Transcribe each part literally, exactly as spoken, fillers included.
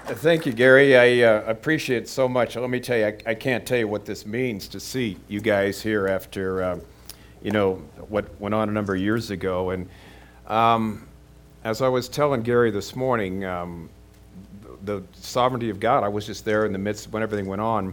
Thank you, Gary. I uh, appreciate it so much. Let me tell you, I, I can't tell you what this means to see you guys here after, uh, you know, what went on a number of years ago. And um, as I was telling Gary this morning, um, the sovereignty of God, I was just there in the midst when everything went on.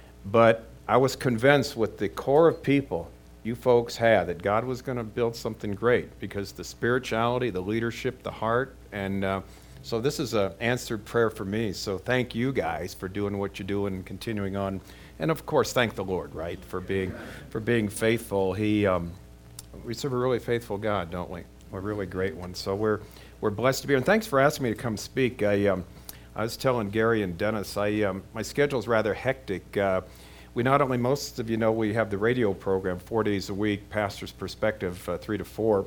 But I was convinced with the core of people you folks had that God was going to build something great because the spirituality, the leadership, the heart, and uh, so this is an answered prayer for me. So thank you guys for doing what you're doing and continuing on. And of course, thank the Lord, right, for being for being faithful. He, um, we serve a really faithful God, don't we? A really great one. So we're we're blessed to be here. And thanks for asking me to come speak. I um, I was telling Gary and Dennis, I um, my schedule's rather hectic. Uh, we not only, most of you know, we have the radio program four days a week, Pastor's Perspective, uh, three to four,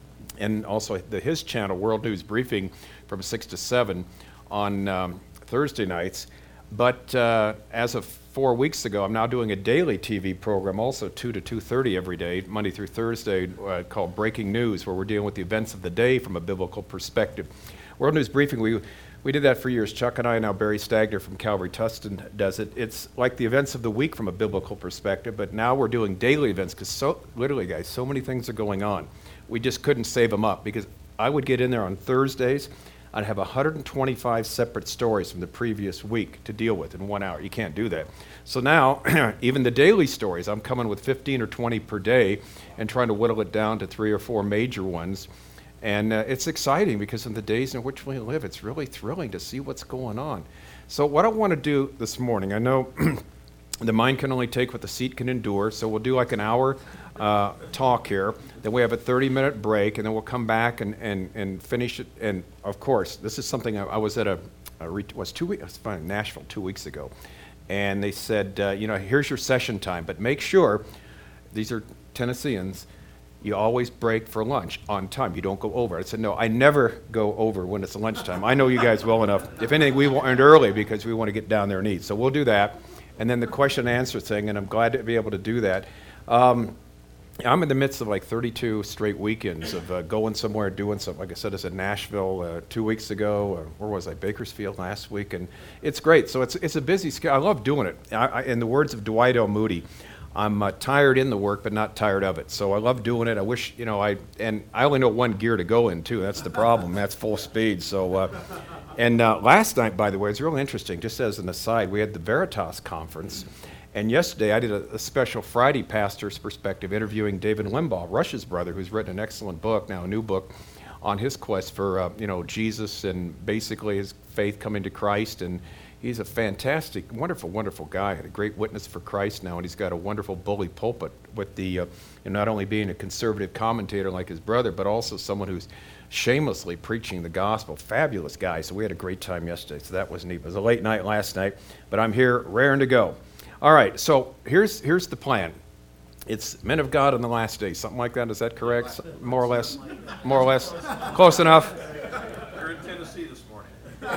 and also the his channel, World News Briefing, from six to seven on um, Thursday nights. But uh, as of four weeks ago, I'm now doing a daily T V program, also two to two thirty every day, Monday through Thursday, uh, called Breaking News, where we're dealing with the events of the day from a biblical perspective. World News Briefing, we we did that for years. Chuck and I, now Barry Stagner from Calvary Tustin does it. It's like the events of the week from a biblical perspective, but now we're doing daily events because so, literally, guys, so many things are going on. We just couldn't save them up because I would get in there on Thursdays. I'd have one hundred twenty-five separate stories from the previous week to deal with in one hour. You can't do that. So now, even the daily stories, I'm coming with fifteen or twenty per day and trying to whittle it down to three or four major ones. And uh, it's exciting because in the days in which we live, it's really thrilling to see what's going on. So what I want to do this morning, I know the mind can only take what the seat can endure, so we'll do like an hour uh, talk here. Then we have a thirty-minute break, and then we'll come back and, and, and finish it. And of course, this is something I, I was at a, a re- was two weeks, I was fine, in Nashville two weeks ago, and they said, uh, you know, here's your session time, but make sure, these are Tennesseans, you always break for lunch on time. You don't go over. I said, no, I never go over when it's lunchtime. I know you guys well enough. If anything, we will end early because we want to get down there and eat. So we'll do that. And then the question and answer thing, and I'm glad to be able to do that. Um, I'm in the midst of like thirty-two straight weekends of uh, going somewhere, doing something. Like I said, I was in Nashville uh, two weeks ago. Uh, where was I? Bakersfield last week. And it's great. So it's it's a busy schedule. I love doing it. I, I, in the words of Dwight L. Moody, I'm uh, tired in the work, but not tired of it. So I love doing it. I wish, you know, I, and I only know one gear to go in, too. That's the problem. That's full speed. So, uh, and uh, last night, by the way, it's really interesting. Just as an aside, we had the Veritas conference. And yesterday, I did a, a special Friday Pastor's Perspective interviewing David Limbaugh, Rush's brother, who's written an excellent book, now a new book, on his quest for, uh, you know, Jesus and basically his faith coming to Christ. And he's a fantastic, wonderful, wonderful guy. Had a great witness for Christ now, and he's got a wonderful bully pulpit with the, uh, and not only being a conservative commentator like his brother, but also someone who's shamelessly preaching the gospel. Fabulous guy. So we had a great time yesterday. So that was neat. It was a late night last night, but I'm here raring to go. All right. So here's here's the plan. It's Men of God in the last days, something like that. Is that correct? More or less. More or less. Close enough. You're in Tennessee this morning.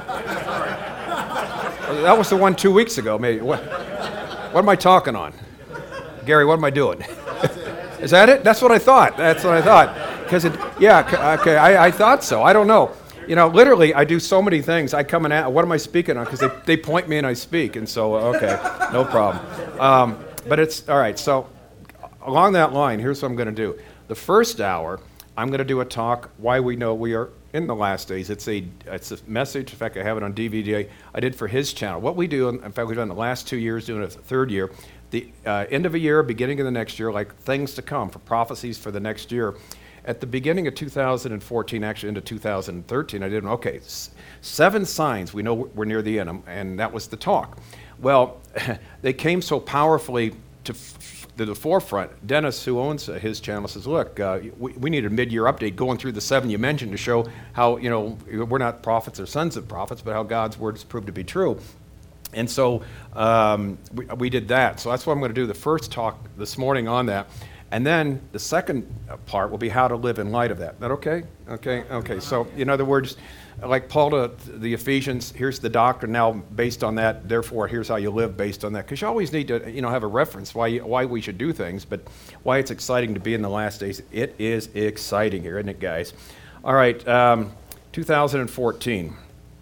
That was the one two weeks ago. Maybe. What, what am I talking on? Gary, what am I doing? Is that it? That's what I thought. That's what I thought. Because it, yeah, okay, I, I thought so. I don't know. You know, literally, I do so many things. I come and ask, what am I speaking on? Because they, they point me and I speak. And so, okay, no problem. Um, but it's, all right, so along that line, here's what I'm going to do. The first hour, I'm going to do a talk, Why We Know We Are in the Last Days. It's a it's a message. In fact, I have it on D V D. I did for his channel. What we do, in fact, we've done the last two years, doing it the third year, the uh, end of a year, beginning of the next year, like things to come, for prophecies for the next year. At the beginning of two thousand fourteen, actually into two thousand thirteen, I did, okay, s- seven signs we know we're near the end, and that was the talk. Well, they came so powerfully to, f- to the forefront. Dennis, who owns uh, his channel, says, look, uh, we, we need a mid-year update going through the seven you mentioned to show how, you know, we're not prophets or sons of prophets, but how God's word has proved to be true. And so um, we, we did that. So that's what I'm going to do, the first talk this morning on that. And then the second part will be how to live in light of that. Is that okay? Okay, okay. So in other words, like Paul to the Ephesians, here's the doctrine now based on that, therefore here's how you live based on that. Because you always need to, you know, have a reference why you, why we should do things, but why it's exciting to be in the last days. It is exciting here, isn't it, guys? All right, um, two thousand fourteen.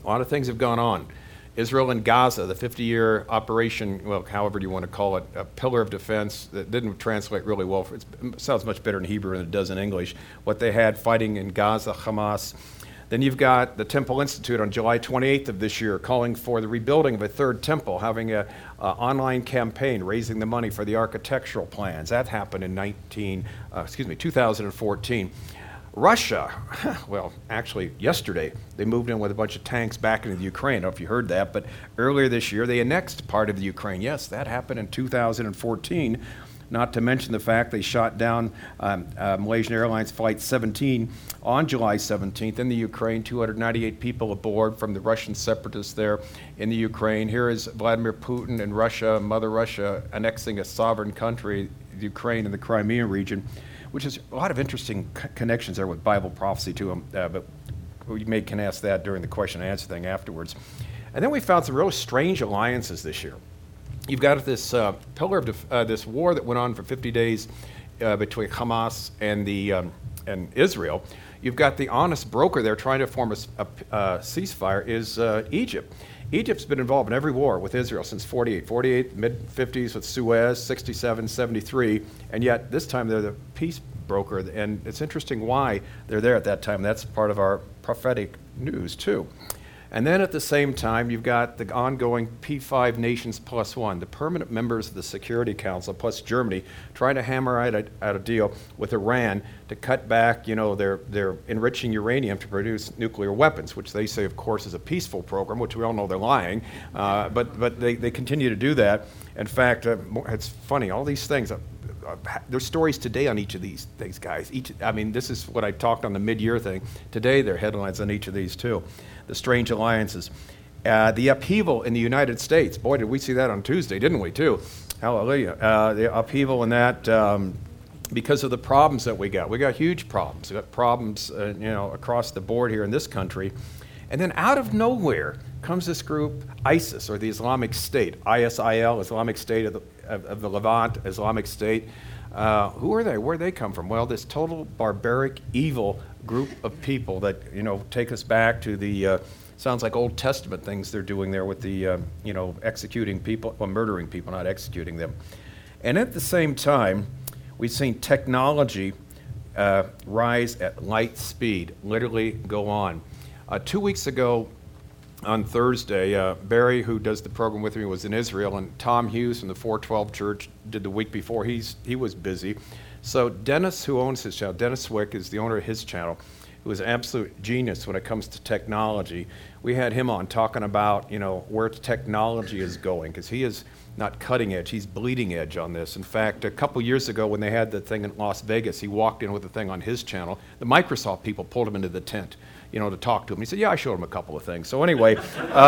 A lot of things have gone on. Israel and Gaza, the fifty-year operation, well, however you want to call it, a pillar of defense that didn't translate really well. For, it sounds much better in Hebrew than it does in English. What they had fighting in Gaza, Hamas. Then you've got the Temple Institute on July twenty-eighth of this year calling for the rebuilding of a third temple, having an online campaign raising the money for the architectural plans. That happened in nineteen, uh, excuse me, two thousand fourteen. Russia, well, actually yesterday, they moved in with a bunch of tanks back into the Ukraine. I don't know if you heard that, but earlier this year they annexed part of the Ukraine. Yes, that happened in two thousand fourteen, not to mention the fact they shot down um, uh, Malaysian Airlines Flight seventeen on July seventeenth in the Ukraine, two hundred ninety-eight people aboard from the Russian separatists there in the Ukraine. Here is Vladimir Putin and Russia, Mother Russia, annexing a sovereign country, Ukraine and the Crimean region, which is a lot of interesting c- connections there with Bible prophecy to them, uh, but we may can ask that during the question and answer thing afterwards. And then we found some really strange alliances this year. You've got this uh, pillar of def- uh, this war that went on for fifty days uh, between Hamas and the um, and Israel. You've got the honest broker there trying to form a, a, a ceasefire is uh, Egypt. Egypt's been involved in every war with Israel since forty-eight. forty-eight, mid-fifties with Suez, sixty-seven, seventy-three, and yet this time they're the peace broker, and it's interesting why they're there at that time. That's part of our prophetic news, too. And then at the same time, you've got the ongoing P five nations plus one, the permanent members of the Security Council plus Germany, trying to hammer out a, out a deal with Iran to cut back, you know, their, their enriching uranium to produce nuclear weapons, which they say, of course, is a peaceful program, which we all know they're lying. Uh, but but they, they continue to do that. In fact, uh, it's funny, all these things, uh, uh, there's stories today on each of these things, guys. Each, I mean, this is what I talked on the mid-year thing. Today, there are headlines on each of these, too. The strange alliances. Uh, the upheaval in the United States. Boy, did we see that on Tuesday, didn't we, too? Hallelujah. Uh, the upheaval in that um, because of the problems that we got. We got huge problems. We got problems, uh, you know, across the board here in this country. And then out of nowhere comes this group, ISIS, or the Islamic State, I S I L, Islamic State of the, of, of the Levant, Islamic State. Uh, who are they? Where do they come from? Well, this total barbaric, evil group of people that, you know, take us back to the, uh, sounds like Old Testament things they're doing there with the, uh, you know, executing people, well, murdering people, not executing them. And at the same time, we've seen technology uh, rise at light speed, literally go on. Uh, two weeks ago, on Thursday, uh, Barry, who does the program with me, was in Israel, and Tom Hughes from the four twelve Church did the week before. He's he was busy. So Dennis, who owns his channel, Dennis Swick is the owner of his channel, who is an absolute genius when it comes to technology. We had him on talking about, you know, where technology is going, because he is not cutting edge, he's bleeding edge on this. In fact, a couple years ago when they had the thing in Las Vegas, he walked in with the thing on his channel. The Microsoft people pulled him into the tent, you know, to talk to him. He said, yeah, I showed him a couple of things. So anyway,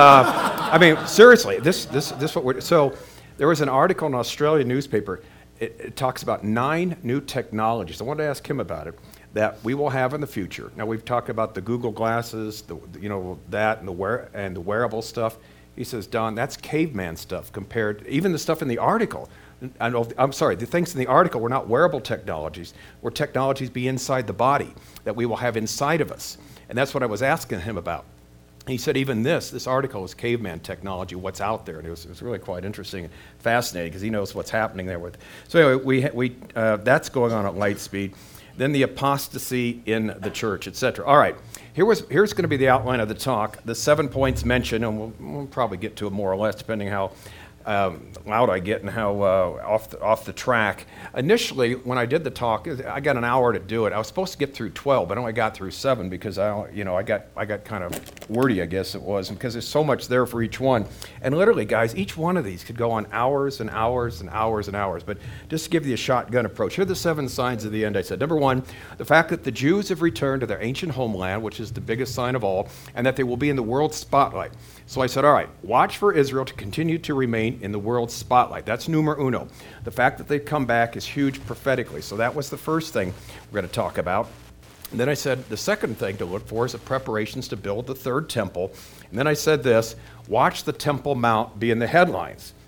uh, I mean, seriously, this, this, this what we're, so there was an article in an Australian newspaper. It, it talks about nine new technologies. I wanted to ask him about it, that we will have in the future. Now, we've talked about the Google glasses, the, you know, that and the wear, and the wearable stuff. He says, Don, that's caveman stuff compared, even the stuff in the article. I know, I'm sorry, the things in the article were not wearable technologies, were technologies be inside the body that we will have inside of us. And that's what I was asking him about. He said even this, this article is caveman technology, what's out there. And it was, it was really quite interesting and fascinating because he knows what's happening there with. So anyway, we, we, uh, that's going on at light speed. Then the apostasy in the church, et cetera. All right, here was, here's going to be the outline of the talk. The seven points mentioned, and we'll, we'll probably get to it more or less, depending how um, loud I get and how uh, off the, off the track. Initially, when I did the talk, I got an hour to do it. I was supposed to get through twelve, but I only got through seven because I, you know, I got I got kind of wordy, I guess it was, because there's so much there for each one. And literally, guys, each one of these could go on hours and hours and hours and hours. But just to give you a shotgun approach, here are the seven signs of the end. I said, number one, the fact that the Jews have returned to their ancient homeland, which is the biggest sign of all, and that they will be in the world's spotlight. So I said, all right, watch for Israel to continue to remain in the world's spotlight. That's numero uno. The fact that they've come back is huge prophetically. So that was the first thing we're going to talk about. And then I said the second thing to look for is the preparations to build the third temple. And then I said this, watch the Temple Mount be in the headlines.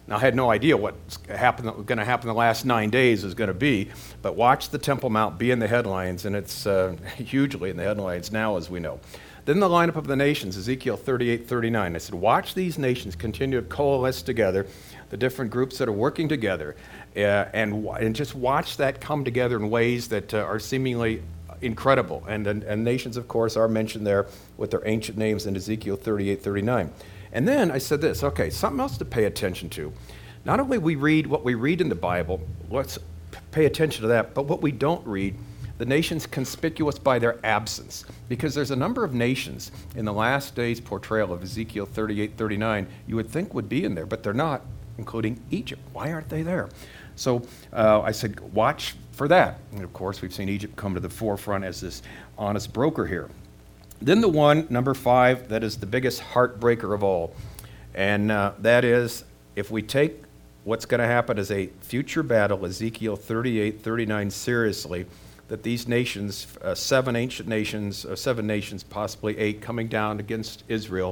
Now, I had no idea what's going to happen the last nine days is going to be, but watch the Temple Mount be in the headlines, and it's uh, hugely in the headlines now, as we know. Then the lineup of the nations, Ezekiel thirty-eight, thirty-nine. I said, watch these nations continue to coalesce together, the different groups that are working together, uh, and, and just watch that come together in ways that uh, are seemingly incredible. And, and, and nations, of course, are mentioned there with their ancient names in Ezekiel thirty-eight, thirty-nine. And then I said this, okay, something else to pay attention to. Not only we read what we read in the Bible, let's pay attention to that, but what we don't read, the nations conspicuous by their absence. Because there's a number of nations in the last days portrayal of Ezekiel thirty-eight, thirty-nine you would think would be in there, but they're not, including Egypt. Why aren't they there? So uh, I said, watch for that. And of course, we've seen Egypt come to the forefront as this honest broker here. Then the one, number five, that is the biggest heartbreaker of all. And uh, that is, if we take what's going to happen as a future battle, Ezekiel thirty-eight, thirty-nine, seriously, that these nations, uh, seven ancient nations, uh, seven nations, possibly eight, coming down against Israel,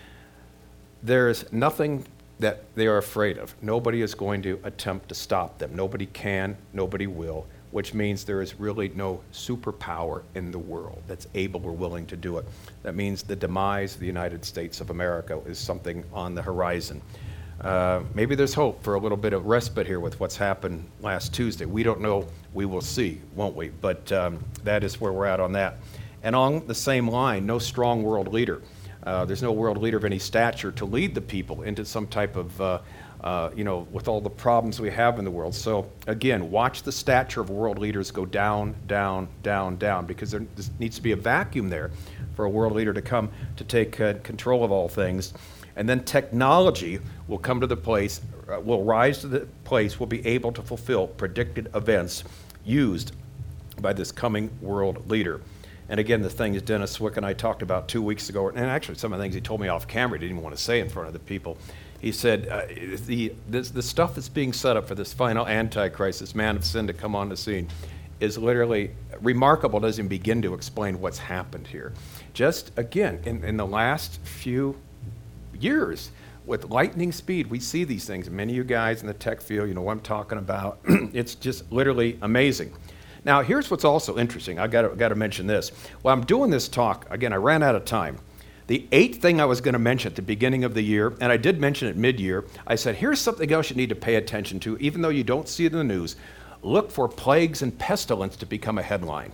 there is nothing that they are afraid of. Nobody is going to attempt to stop them. Nobody can, nobody will, which means there is really no superpower in the world that's able or willing to do it. That means the demise of the United States of America is something on the horizon. Uh, maybe there's hope for a little bit of respite here with what's happened last Tuesday. We don't know. We will see, won't we? But um, that is where we're at on that. And on the same line, no strong world leader. Uh, there's no world leader of any stature to lead the people into some type of, uh, uh, you know, with all the problems we have in the world. So again, watch the stature of world leaders go down, down, down, down, because there needs to be a vacuum there for a world leader to come to take uh, control of all things. And then technology will come to the place, uh, will rise to the place, will be able to fulfill predicted events used by this coming world leader. And again, the things Dennis Swick and I talked about two weeks ago, and actually some of the things he told me off camera, he didn't even want to say in front of the people. He said, uh, the, this, the stuff that's being set up for this final Antichrist, this man of sin to come on the scene, is literally remarkable. Doesn't even begin to explain what's happened here. Just, again, in, in the last few years, with lightning speed, we see these things. Many of you guys in the tech field, you know what I'm talking about. It's just literally amazing. Now, here's what's also interesting. I got got to mention this. While I'm doing this talk, again, I ran out of time. The eighth thing I was going to mention at the beginning of the year, and I did mention it mid-year, I said, here's something else you need to pay attention to, even though you don't see it in the news. Look for plagues and pestilence to become a headline.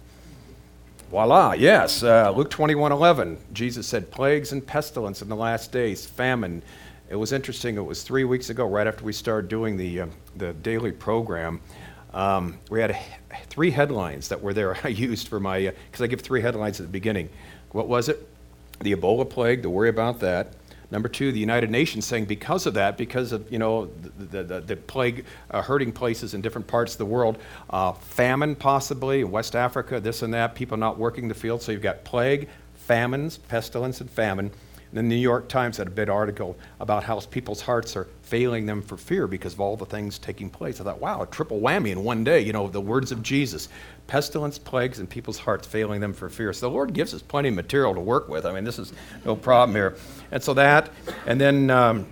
Voila, yes, uh, Luke twenty-one eleven, Jesus said, plagues and pestilence in the last days, famine. It was interesting, it was three weeks ago, right after we started doing the, uh, the daily program, um, we had a, three headlines that were there I used for my, because uh, I give three headlines at the beginning. What was it? The Ebola plague, to worry about that. Number two, the United Nations saying because of that, because of, you know, the, the, the plague uh, hurting places in different parts of the world, uh, famine possibly in West Africa, this and that, people not working the field. So you've got plague, famines, pestilence, and famine. And then the New York Times had a big article about how people's hearts are failing them for fear because of all the things taking place. I thought, wow, a triple whammy in one day, you know, the words of Jesus. Pestilence, plagues, and people's hearts failing them for fear. So the Lord gives us plenty of material to work with. I mean, this is no problem here. And so that, and then um,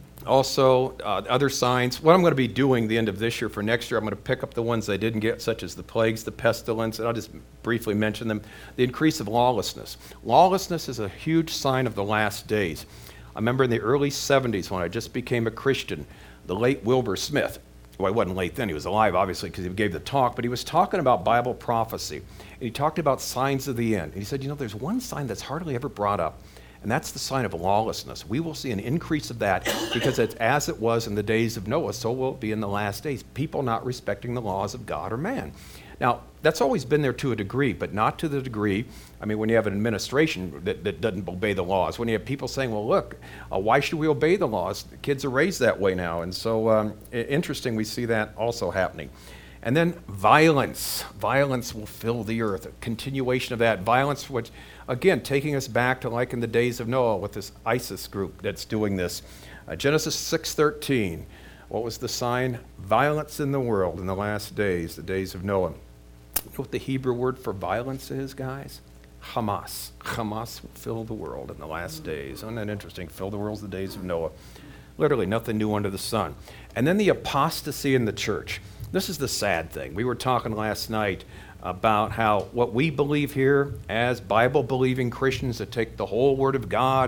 also uh, other signs. What I'm going to be doing the end of this year for next year, I'm going to pick up the ones I didn't get, such as the plagues, the pestilence, and I'll just briefly mention them. The increase of lawlessness. Lawlessness is a huge sign of the last days. I remember in the early seventies when I just became a Christian, the late Wilbur Smith, well, he wasn't late then, he was alive, obviously, because he gave the talk, but he was talking about Bible prophecy. And he talked about signs of the end. And he said, you know, there's one sign that's hardly ever brought up, and that's the sign of lawlessness. We will see an increase of that because it's as it was in the days of Noah, so will it be in the last days. People not respecting the laws of God or man. Now, that's always been there to a degree, but not to the degree, I mean, when you have an administration that, that doesn't obey the laws, when you have people saying, well, look, uh, why should we obey the laws? The kids are raised that way now. And so, um, interesting, we see that also happening. And then violence. Violence will fill the earth. A continuation of that. Violence, which, again, taking us back to like in the days of Noah with this ISIS group that's doing this. Uh, Genesis six thirteen. What was the sign? Violence in the world in the last days, the days of Noah. You know what the Hebrew word for violence is, guys? Hamas. Hamas will fill the world in the last days. Isn't that interesting? Fill the world in the days of Noah. Literally nothing new under the sun. And then the apostasy in the church. This is the sad thing. We were talking last night about how what we believe here as Bible-believing Christians that take the whole Word of God,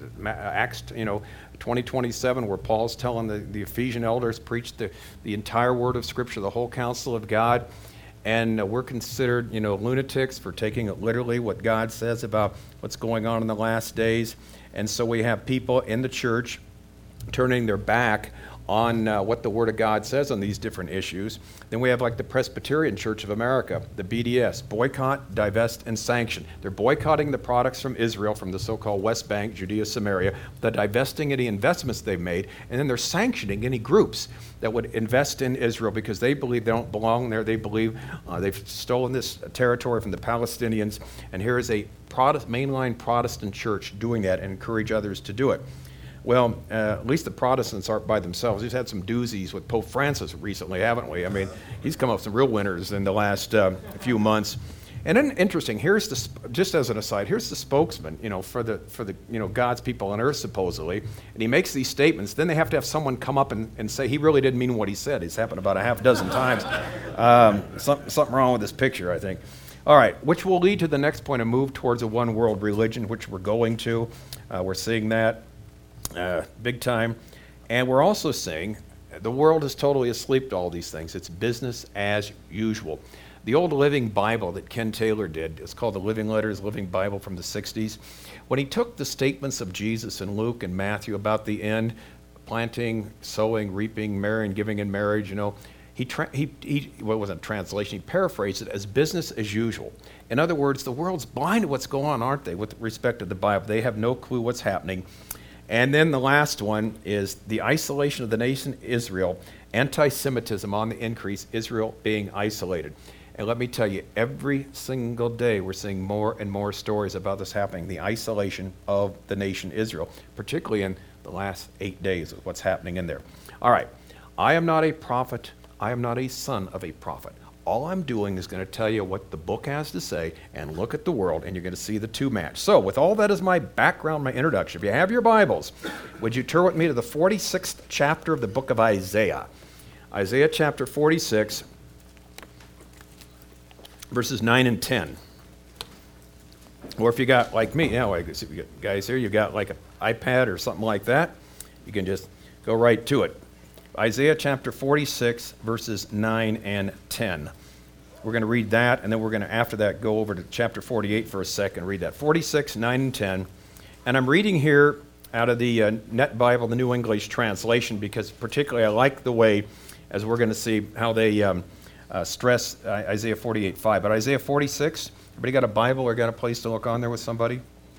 Acts, you know, twenty twenty-seven, where Paul's telling the, the Ephesian elders, preach the, the entire Word of Scripture, the whole counsel of God, and uh, we're considered, you know, lunatics for taking it literally, what God says about what's going on in the last days. And so we have people in the church turning their back on uh, what the Word of God says on these different issues. Then we have like the Presbyterian Church of America, the B D S, boycott, divest, and sanction. They're boycotting the products from Israel, from the so-called West Bank, Judea, Samaria. They're divesting any investments they've made, and then they're sanctioning any groups that would invest in Israel because they believe they don't belong there. They believe uh, they've stolen this territory from the Palestinians, and here is a Protest, mainline Protestant church doing that and encourage others to do it. Well, uh, at least the Protestants aren't by themselves. We've had some doozies with Pope Francis recently, haven't we? I mean, he's come up with some real winners in the last uh, few months. And then, interesting, here's the, just as an aside, here's the spokesman, you know, for the, for the, you know, God's people on earth, supposedly, and he makes these statements. Then they have to have someone come up and, and say he really didn't mean what he said. It's happened about a half dozen times. Um, some, something wrong with this picture, I think. All right, which will lead to the next point, a move towards a one-world religion, which we're going to. Uh, we're seeing that. Uh, big time. And we're also seeing the world is totally asleep to all these things. It's business as usual. The old Living Bible that Ken Taylor did, it's called the Living Letters, Living Bible from the sixties. When he took the statements of Jesus in Luke and Matthew about the end, planting, sowing, reaping, marrying, giving in marriage, you know, he, tra- he, he well, it wasn't a translation, he paraphrased it as business as usual. In other words, the world's blind to what's going on, aren't they, with respect to the Bible? They have no clue what's happening. And then the last one is the isolation of the nation Israel, anti-Semitism on the increase, Israel being isolated. And let me tell you, every single day we're seeing more and more stories about this happening, the isolation of the nation Israel, particularly in the last eight days of what's happening in there. All right, I am not a prophet. I am not a son of a prophet. All I'm doing is going to tell you what the book has to say and look at the world, and you're going to see the two match. So with all that as my background, my introduction, if you have your Bibles, would you turn with me to the forty-sixth chapter of the book of Isaiah? Isaiah chapter forty-six, verses nine and ten. Or if you got, like me, you know, I guess if you got guys here, you got like an iPad or something like that, you can just go right to it. Isaiah chapter forty-six, verses nine and ten. We're going to read that, and then we're going to, after that, go over to chapter forty-eight for a second, read that. forty-six, nine, and ten. And I'm reading here out of the uh, Net Bible, the New English Translation, because particularly I like the way, as we're going to see, how they um, uh, stress uh, Isaiah forty-eight, five. But Isaiah forty-six, everybody got a Bible or got a place to look on there with somebody?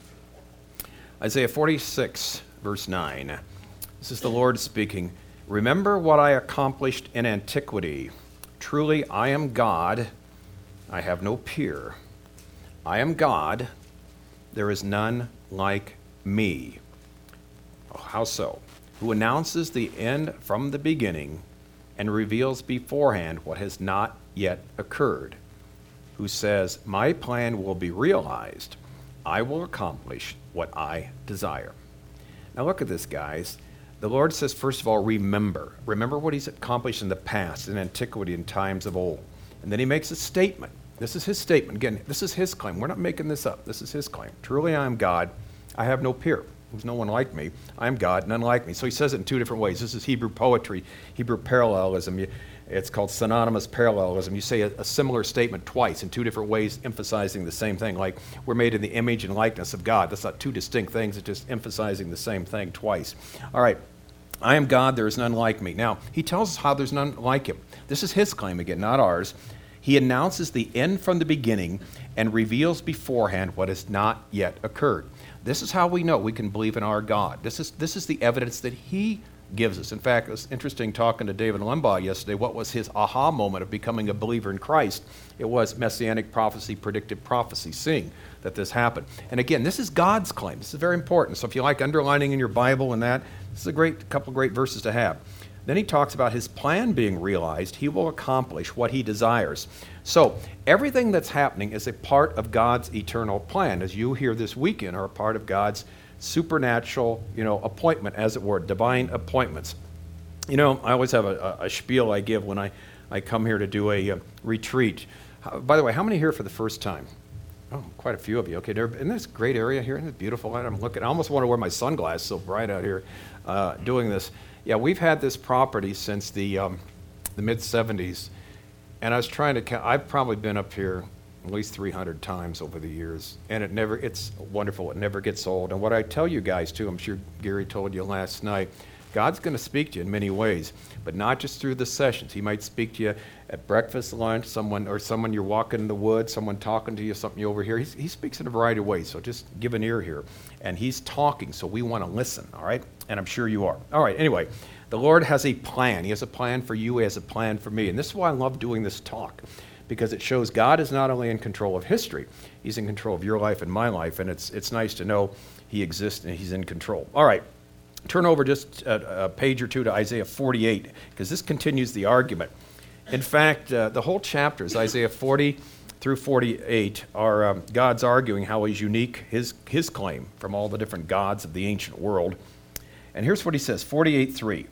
Isaiah forty-six, verse nine. This is the Lord speaking. Remember what I accomplished in antiquity. Truly, I am God. I have no peer. I am God. There is none like me. Oh, how so? Who announces the end from the beginning and reveals beforehand what has not yet occurred. Who says, my plan will be realized. I will accomplish what I desire. Now look at this, guys. The Lord says, first of all, remember. Remember what he's accomplished in the past, in antiquity, in times of old. And then he makes a statement. This is his statement. Again, this is his claim. We're not making this up. This is his claim. Truly, I am God. I have no peer. There's no one like me. I am God, none like me. So he says it in two different ways. This is Hebrew poetry, Hebrew parallelism. It's called synonymous parallelism. You say a, a similar statement twice in two different ways, emphasizing the same thing. Like, we're made in the image and likeness of God. That's not two distinct things. It's just emphasizing the same thing twice. All right. I am God, there is none like me. Now, he tells us how there's none like him. This is his claim again, not ours. He announces the end from the beginning and reveals beforehand what has not yet occurred. This is how we know we can believe in our God. This is, this is the evidence that he gives us. In fact, it was interesting talking to David Limbaugh yesterday. What was his aha moment of becoming a believer in Christ? It was messianic prophecy, predictive prophecy, seeing that this happened. And again, this is God's claim. This is very important. So if you like underlining in your Bible and that, this is a great couple of great verses to have. Then he talks about his plan being realized. He will accomplish what he desires. So everything that's happening is a part of God's eternal plan, as you hear this weekend, are a part of God's supernatural, you know, appointment, as it were, divine appointments. You know, I always have a, a, a spiel I give when I, I come here to do a, uh retreat. How, by the way, how many here for the first time? Oh, quite a few of you. Okay, there, isn't this great area here? Isn't it beautiful? I'm looking. I almost want to wear my sunglasses, so bright out here, uh, doing this. Yeah, we've had this property since the um, the mid seventies, and I was trying to count. I've probably been up here at least three hundred times over the years, and it never. It's wonderful. It never gets old. And what I tell you guys too, I'm sure Gary told you last night, God's going to speak to you in many ways, but not just through the sessions. He might speak to you at breakfast, lunch, someone or someone you're walking in the woods, someone talking to you, something you overhear. He's, he speaks in a variety of ways, so just give an ear here. And he's talking, so we want to listen, all right? And I'm sure you are. All right, anyway, the Lord has a plan. He has a plan for you. He has a plan for me. And this is why I love doing this talk, because it shows God is not only in control of history, he's in control of your life and my life, and it's it's nice to know he exists and he's in control. All right. Turn over just a, a page or two to Isaiah forty-eight, because this continues the argument. In fact, uh, the whole chapter is Isaiah forty through forty-eight are um, God's arguing how he's unique, his, his claim from all the different gods of the ancient world. And here's what he says, forty-eight three.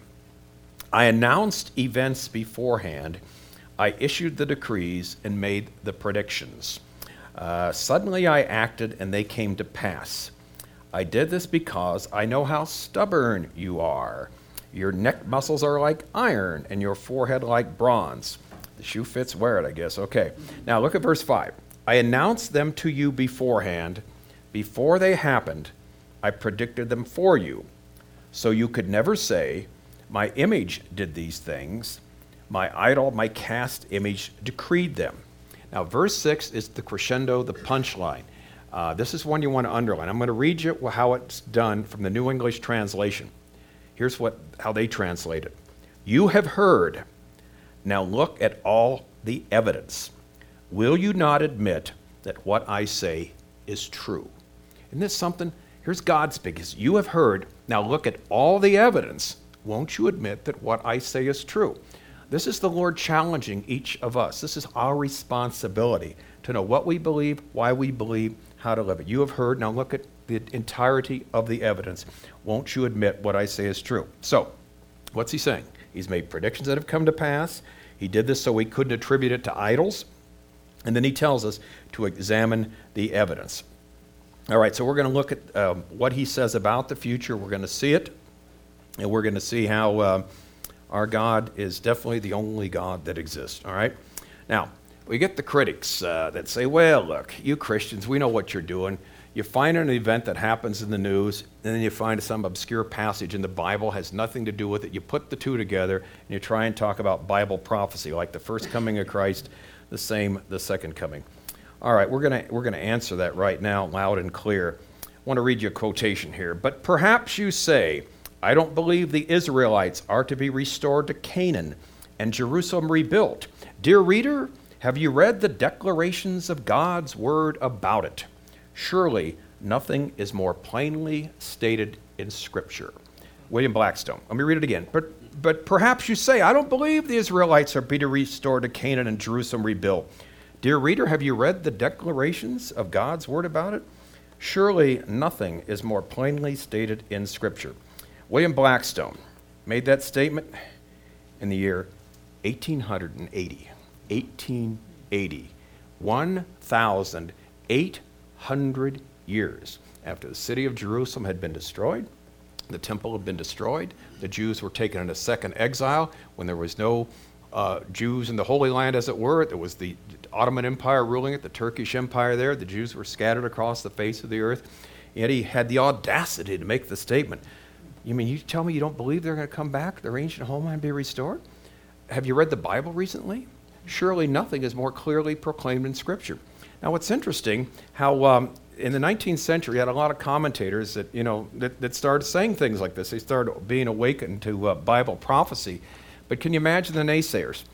I announced events beforehand. I issued the decrees and made the predictions. Uh, suddenly I acted and they came to pass. I did this because I know how stubborn you are. Your neck muscles are like iron and your forehead like bronze. The shoe fits, wear it, I guess. Okay. Now look at verse five. I announced them to you beforehand. Before they happened, I predicted them for you. So you could never say, my image did these things. My idol, my cast image decreed them. Now verse six is the crescendo, the punchline. Uh, this is one you want to underline. I'm going to read you how it's done from the New English Translation. Here's what how they translate it. You have heard. Now look at all the evidence. Will you not admit that what I say is true? Isn't this something? Here's God speaking. You have heard. Now look at all the evidence. Won't you admit that what I say is true? This is the Lord challenging each of us. This is our responsibility to know what we believe, why we believe, how to live it. You have heard. Now look at the entirety of the evidence. Won't you admit what I say is true? So, what's he saying? He's made predictions that have come to pass. He did this so he couldn't attribute it to idols. And then he tells us to examine the evidence. All right, so we're going to look at um, what he says about the future. We're going to see it, and we're going to see how uh, our God is definitely the only God that exists. All right? Now, we get the critics uh, that say, well, look, you Christians, we know what you're doing. You find an event that happens in the news, and then you find some obscure passage in the Bible, has nothing to do with it. You put the two together, and you try and talk about Bible prophecy, like the first coming of Christ, the same, the second coming. All right, we're going to we're going to answer that right now, loud and clear. I want to read you a quotation here. But perhaps you say, I don't believe the Israelites are to be restored to Canaan and Jerusalem rebuilt. Dear reader, have you read the declarations of God's word about it? Surely nothing is more plainly stated in Scripture. William Blackstone. Let me read it again. But but perhaps you say, I don't believe the Israelites are to be restored to Canaan and Jerusalem rebuilt. Dear reader, have you read the declarations of God's word about it? Surely nothing is more plainly stated in Scripture. William Blackstone made that statement in the year eighteen eighty. eighteen eighty. one thousand eight hundred years after the city of Jerusalem had been destroyed, the temple had been destroyed, the Jews were taken into second exile when there was no uh, Jews in the Holy Land, as it were. There was the Ottoman Empire ruling it, the Turkish Empire there. The Jews were scattered across the face of the earth. Yet he had the audacity to make the statement. You mean you tell me you don't believe they're going to come back, their ancient homeland be restored? Have you read the Bible recently? Surely nothing is more clearly proclaimed in Scripture. Now, what's interesting, how um, in the nineteenth century, you had a lot of commentators that, you know, that, that started saying things like this. They started being awakened to uh, Bible prophecy. But can you imagine the naysayers?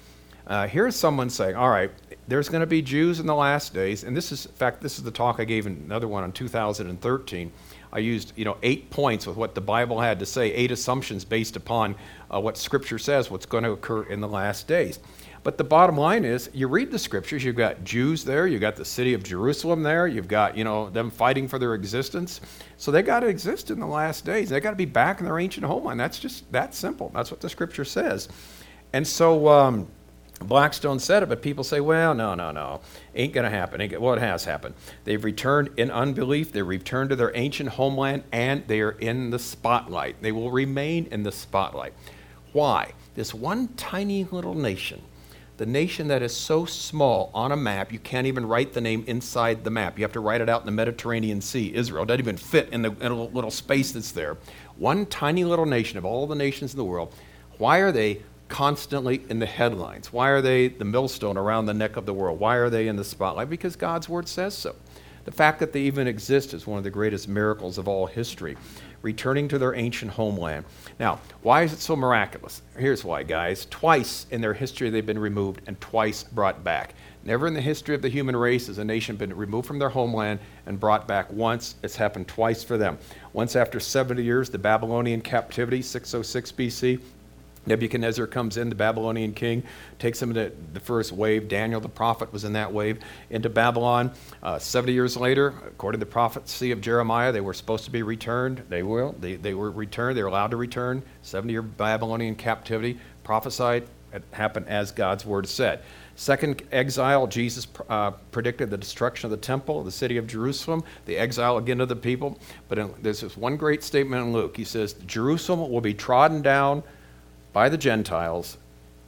Uh, here's someone saying, all right, there's going to be Jews in the last days, and this is, in fact, this is the talk I gave in another one in two thousand thirteen. I used, you know, eight points with what the Bible had to say, eight assumptions based upon uh, what Scripture says, what's going to occur in the last days. But the bottom line is, you read the Scriptures, you've got Jews there, you've got the city of Jerusalem there, you've got, you know, them fighting for their existence. So they got to exist in the last days. They got to be back in their ancient homeland. That's just that simple. That's what the Scripture says. And so um, Blackstone said it, but people say, well, no, no, no, ain't going to happen. Ain't gonna, well, it has happened. They've returned in unbelief. They returned to their ancient homeland, and they are in the spotlight. They will remain in the spotlight. Why? This one tiny little nation, the nation that is so small on a map, you can't even write the name inside the map. You have to write it out in the Mediterranean Sea. Israel doesn't even fit in the in a little space that's there. One tiny little nation of all the nations in the world. Why are they constantly in the headlines? Why are they the millstone around the neck of the world? Why are they in the spotlight? Because God's word says so. The fact that they even exist is one of the greatest miracles of all history. Returning to their ancient homeland. Now, why is it so miraculous? Here's why, guys. Twice in their history they've been removed and twice brought back. Never in the history of the human race has a nation been removed from their homeland and brought back once. It's happened twice for them. Once after seventy years, the Babylonian captivity, six oh six B C, Nebuchadnezzar comes in, the Babylonian king, takes him to the first wave. Daniel the prophet was in that wave, into Babylon. Uh, seventy years later, according to the prophecy of Jeremiah, they were supposed to be returned. They will. They, they were returned. They were allowed to return. seventy-year Babylonian captivity, prophesied, it happened as God's word said. Second exile, Jesus uh, predicted the destruction of the temple, the city of Jerusalem, the exile again of the people. But in, there's this one great statement in Luke. He says, Jerusalem will be trodden down by the Gentiles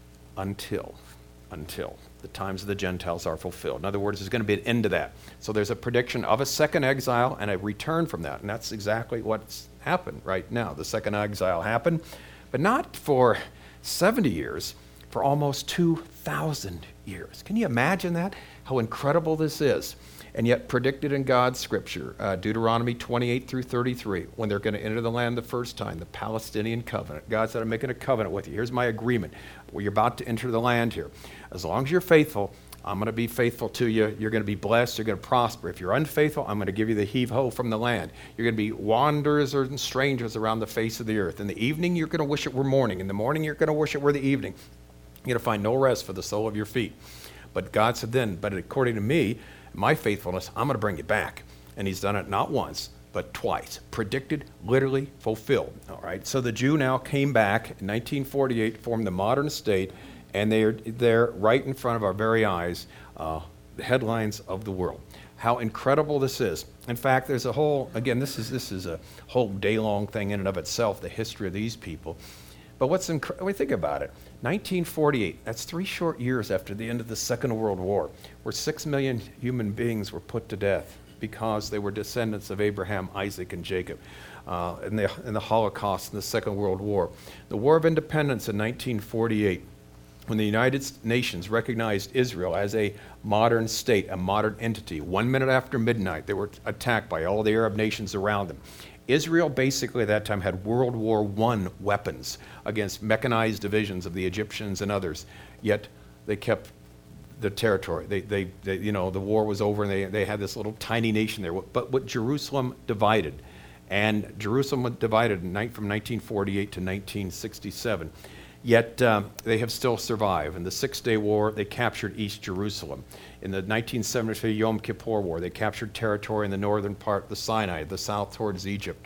until, until the times of the Gentiles are fulfilled. In other words, there's going to be an end to that. So there's a prediction of a second exile and a return from that. And that's exactly what's happened right now. The second exile happened, but not for seventy years, for almost two thousand years. Can you imagine that? How incredible this is. And yet predicted in God's scripture, uh, Deuteronomy twenty-eight through thirty-three, when they're going to enter the land the first time, the Palestinian covenant. God said, I'm making a covenant with you. Here's my agreement. Well, you're about to enter the land here. As long as you're faithful, I'm going to be faithful to you. You're going to be blessed. You're going to prosper. If you're unfaithful, I'm going to give you the heave-ho from the land. You're going to be wanderers and strangers around the face of the earth. In the evening, you're going to wish it were morning. In the morning, you're going to wish it were the evening. You're going to find no rest for the sole of your feet. But God said then, but according to me, my faithfulness, I'm going to bring you back. And he's done it not once, but twice. Predicted, literally fulfilled. All right. So the Jew now came back in nineteen forty-eight, formed the modern state, and they are there right in front of our very eyes, uh, the headlines of the world. How incredible this is. In fact, there's a whole, again, this is this is a whole day-long thing in and of itself, the history of these people. But what's incredible, we think about it, nineteen forty-eight, that's three short years after the end of the Second World War, where six million human beings were put to death because they were descendants of Abraham, Isaac, and Jacob uh, in, the, in the Holocaust in the Second World War. The War of Independence in nineteen forty-eight, when the United Nations recognized Israel as a modern state, a modern entity, one minute after midnight, they were attacked by all the Arab nations around them. Israel basically at that time had World War One weapons against mechanized divisions of the Egyptians and others, yet they kept the territory. They, they, they, you know, the war was over and they, they had this little tiny nation there. But what Jerusalem divided, and Jerusalem was divided from nineteen forty-eight to nineteen sixty-seven, yet um, they have still survived. In the Six-Day War, they captured East Jerusalem. In the nineteen seventy-three Yom Kippur War, they captured territory in the northern part, the Sinai, the south towards Egypt.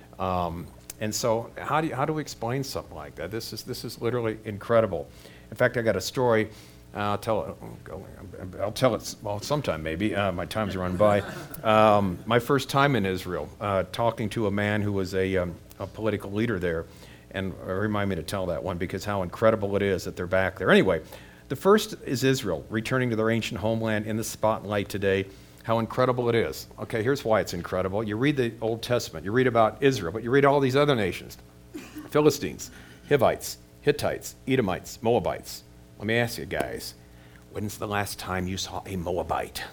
Um, and so how do, you, how do we explain something like that? This is, this is literally incredible. In fact, I got a story. Uh, I'll tell it, I'll tell it well, sometime maybe. Uh, my time's run by. Um, my first time in Israel, uh, talking to a man who was a, um, a political leader there. And uh, remind me to tell that one because how incredible it is that they're back there. Anyway, the first is Israel, returning to their ancient homeland in the spotlight today. How incredible it is. Okay, here's why it's incredible. You read the Old Testament, you read about Israel, but you read all these other nations. Philistines, Hivites, Hittites, Edomites, Moabites. Let me ask you guys, when's the last time you saw a Moabite?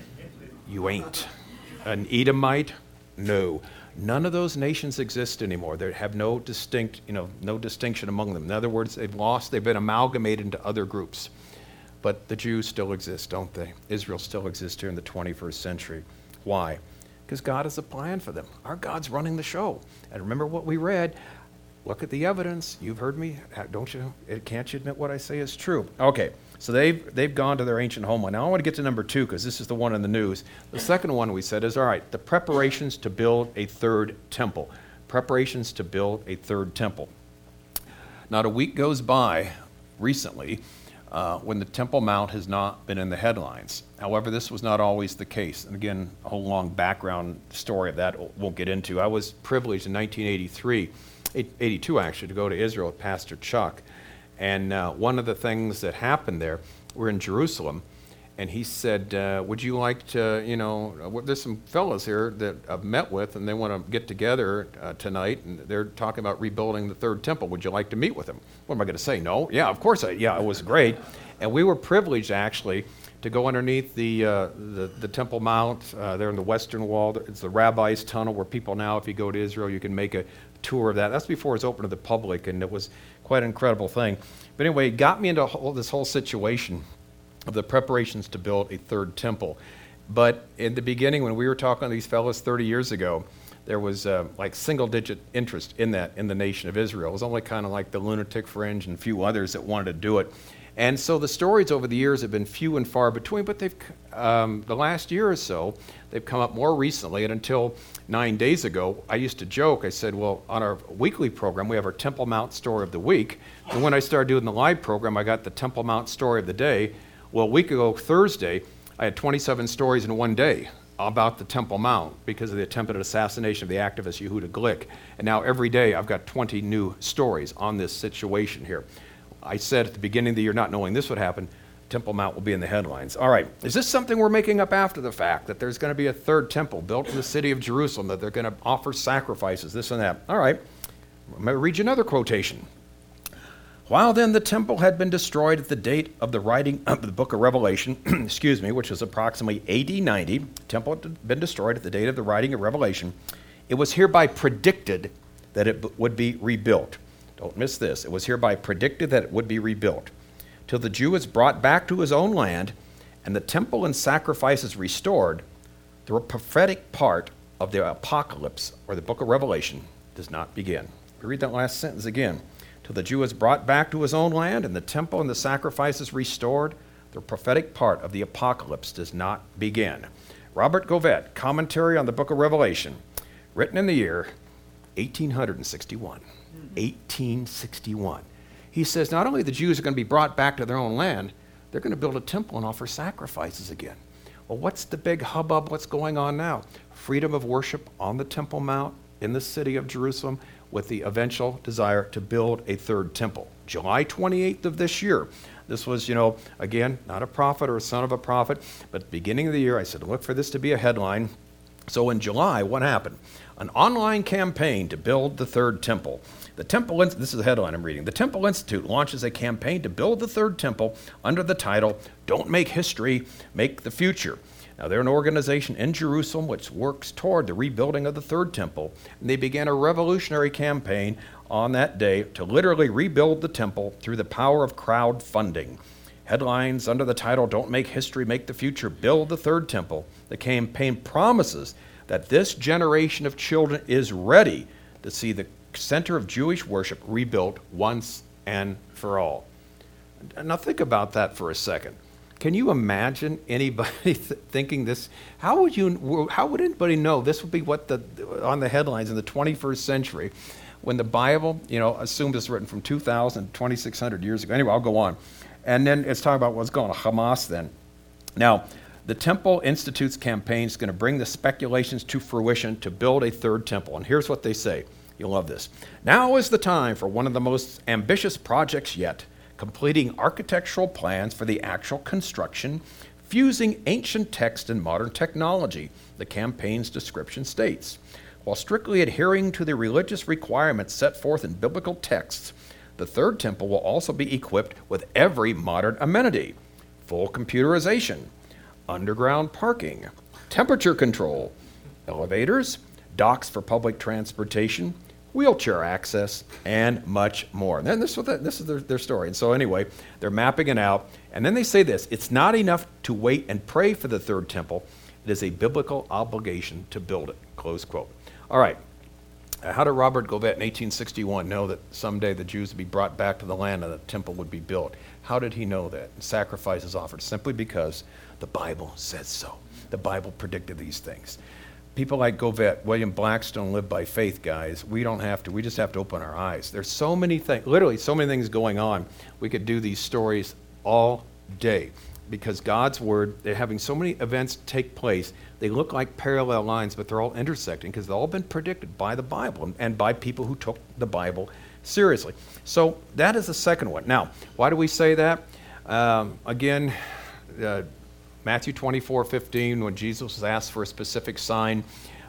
You ain't. An Edomite? No. None of those nations exist anymore. They have no distinct, you know, no distinction among them. In other words, they've lost, they've been amalgamated into other groups. But the Jews still exist, don't they? Israel still exists here in the twenty-first century. Why? Because God has a plan for them. Our God's running the show. And remember what we read. Look at the evidence. You've heard me. Don't you? Can't you admit what I say is true? Okay, so they've, they've gone to their ancient homeland. Now I want to get to number two because this is the one in the news. The second one we said is, all right, the preparations to build a third temple. Preparations to build a third temple. Not a week goes by recently uh, when the Temple Mount has not been in the headlines. However, this was not always the case. And again, a whole long background story of that we won't get into. I was privileged in nineteen eighty-three, eighty-two actually, to go to Israel with Pastor Chuck. And uh, one of the things that happened there, we're in Jerusalem, and he said, uh, would you like to, you know, there's some fellows here that I've met with, and they want to get together uh, tonight, and they're talking about rebuilding the third temple. Would you like to meet with them? What am I going to say? No? Yeah, of course I, yeah, it was great. And we were privileged, actually, to go underneath the uh, the, the Temple Mount uh, there in the western wall. It's the Rabbi's Tunnel, where people now, if you go to Israel, you can make a tour of that. That's before it's open to the public, and it was quite an incredible thing. But anyway, it got me into whole, this whole situation of the preparations to build a third temple. But in the beginning, when we were talking to these fellows thirty years ago, there was uh, like single-digit interest in that in the nation of Israel. It was only kind of like the Lunatic Fringe and a few others that wanted to do it. And so the stories over the years have been few and far between, but they've um, the last year or so, they've come up more recently. And until nine days ago, I used to joke, I said, well, on our weekly program, we have our Temple Mount Story of the Week. And when I started doing the live program, I got the Temple Mount Story of the Day. Well, a week ago, Thursday, I had twenty-seven stories in one day about the Temple Mount because of the attempted assassination of the activist Yehuda Glick. And now every day, I've got twenty new stories on this situation here. I said at the beginning of the year, not knowing this would happen, Temple Mount will be in the headlines. All right, is this something we're making up after the fact, that there's going to be a third temple built in the city of Jerusalem, that they're going to offer sacrifices, this and that? All right, I'm going to read you another quotation. While then the temple had been destroyed at the date of the writing of the book of Revelation, excuse me, which was approximately A D ninety, temple had been destroyed at the date of the writing of Revelation, it was hereby predicted that it would be rebuilt. Don't miss this. It was hereby predicted that it would be rebuilt, till the Jew is brought back to his own land, and the temple and sacrifices restored. The prophetic part of the apocalypse, or the book of Revelation, does not begin. We read that last sentence again. Till the Jew is brought back to his own land, and the temple and the sacrifices restored, the prophetic part of the apocalypse does not begin. Robert Govet, Commentary on the book of Revelation, written in the year eighteen sixty-one. eighteen sixty-one. He says not only the Jews are going to be brought back to their own land, they're going to build a temple and offer sacrifices again. Well, what's the big hubbub? What's going on now? Freedom of worship on the Temple Mount in the city of Jerusalem, with the eventual desire to build a third temple. July twenty-eighth of this year. This was, you know, again, not a prophet or a son of a prophet, but at the beginning of the year, I said, look for this to be a headline. So in July, what happened? An online campaign to build the third temple. The Temple, this is the headline I'm reading. The Temple Institute launches a campaign to build the third temple under the title, Don't Make History, Make the Future. Now, they're an organization in Jerusalem which works toward the rebuilding of the third temple, and they began a revolutionary campaign on that day to literally rebuild the temple through the power of crowdfunding. Headlines under the title, Don't Make History, Make the Future, Build the Third Temple. The campaign promises that this generation of children is ready to see the center of Jewish worship rebuilt once and for all. Now think about that for a second. Can you imagine anybody th- thinking this? How would you? How would anybody know this would be what the on the headlines in the twenty-first century, when the Bible, you know, assumed it's written from two thousand, twenty-six hundred years ago. Anyway, I'll go on, and then it's talking about what's going on Hamas. Then, now, the Temple Institute's campaign is going to bring the speculations to fruition to build a third temple, and here's what they say. You'll love this. Now is the time for one of the most ambitious projects yet. Completing architectural plans for the actual construction, fusing ancient text and modern technology, the campaign's description states. While strictly adhering to the religious requirements set forth in biblical texts, the third temple will also be equipped with every modern amenity: full computerization, underground parking, temperature control, elevators, docks for public transportation, wheelchair access, and much more. And then this, this is their, their story. And so anyway, they're mapping it out. And then they say this, it's not enough to wait and pray for the third temple. It is a biblical obligation to build it, close quote. All right, uh, how did Robert Govet in eighteen sixty-one know that someday the Jews would be brought back to the land and the temple would be built? How did he know that? Sacrifices offered, simply because the Bible says so. The Bible predicted these things. People like Govet, William Blackstone live by faith, guys. We don't have to. We just have to open our eyes. There's so many things, literally so many things going on. We could do these stories all day because God's word, they're having so many events take place. They look like parallel lines, but they're all intersecting because they've all been predicted by the Bible and by people who took the Bible seriously. So that is the second one. Now, why do we say that? Um, again, uh, Matthew twenty-four fifteen, when Jesus was asked for a specific sign,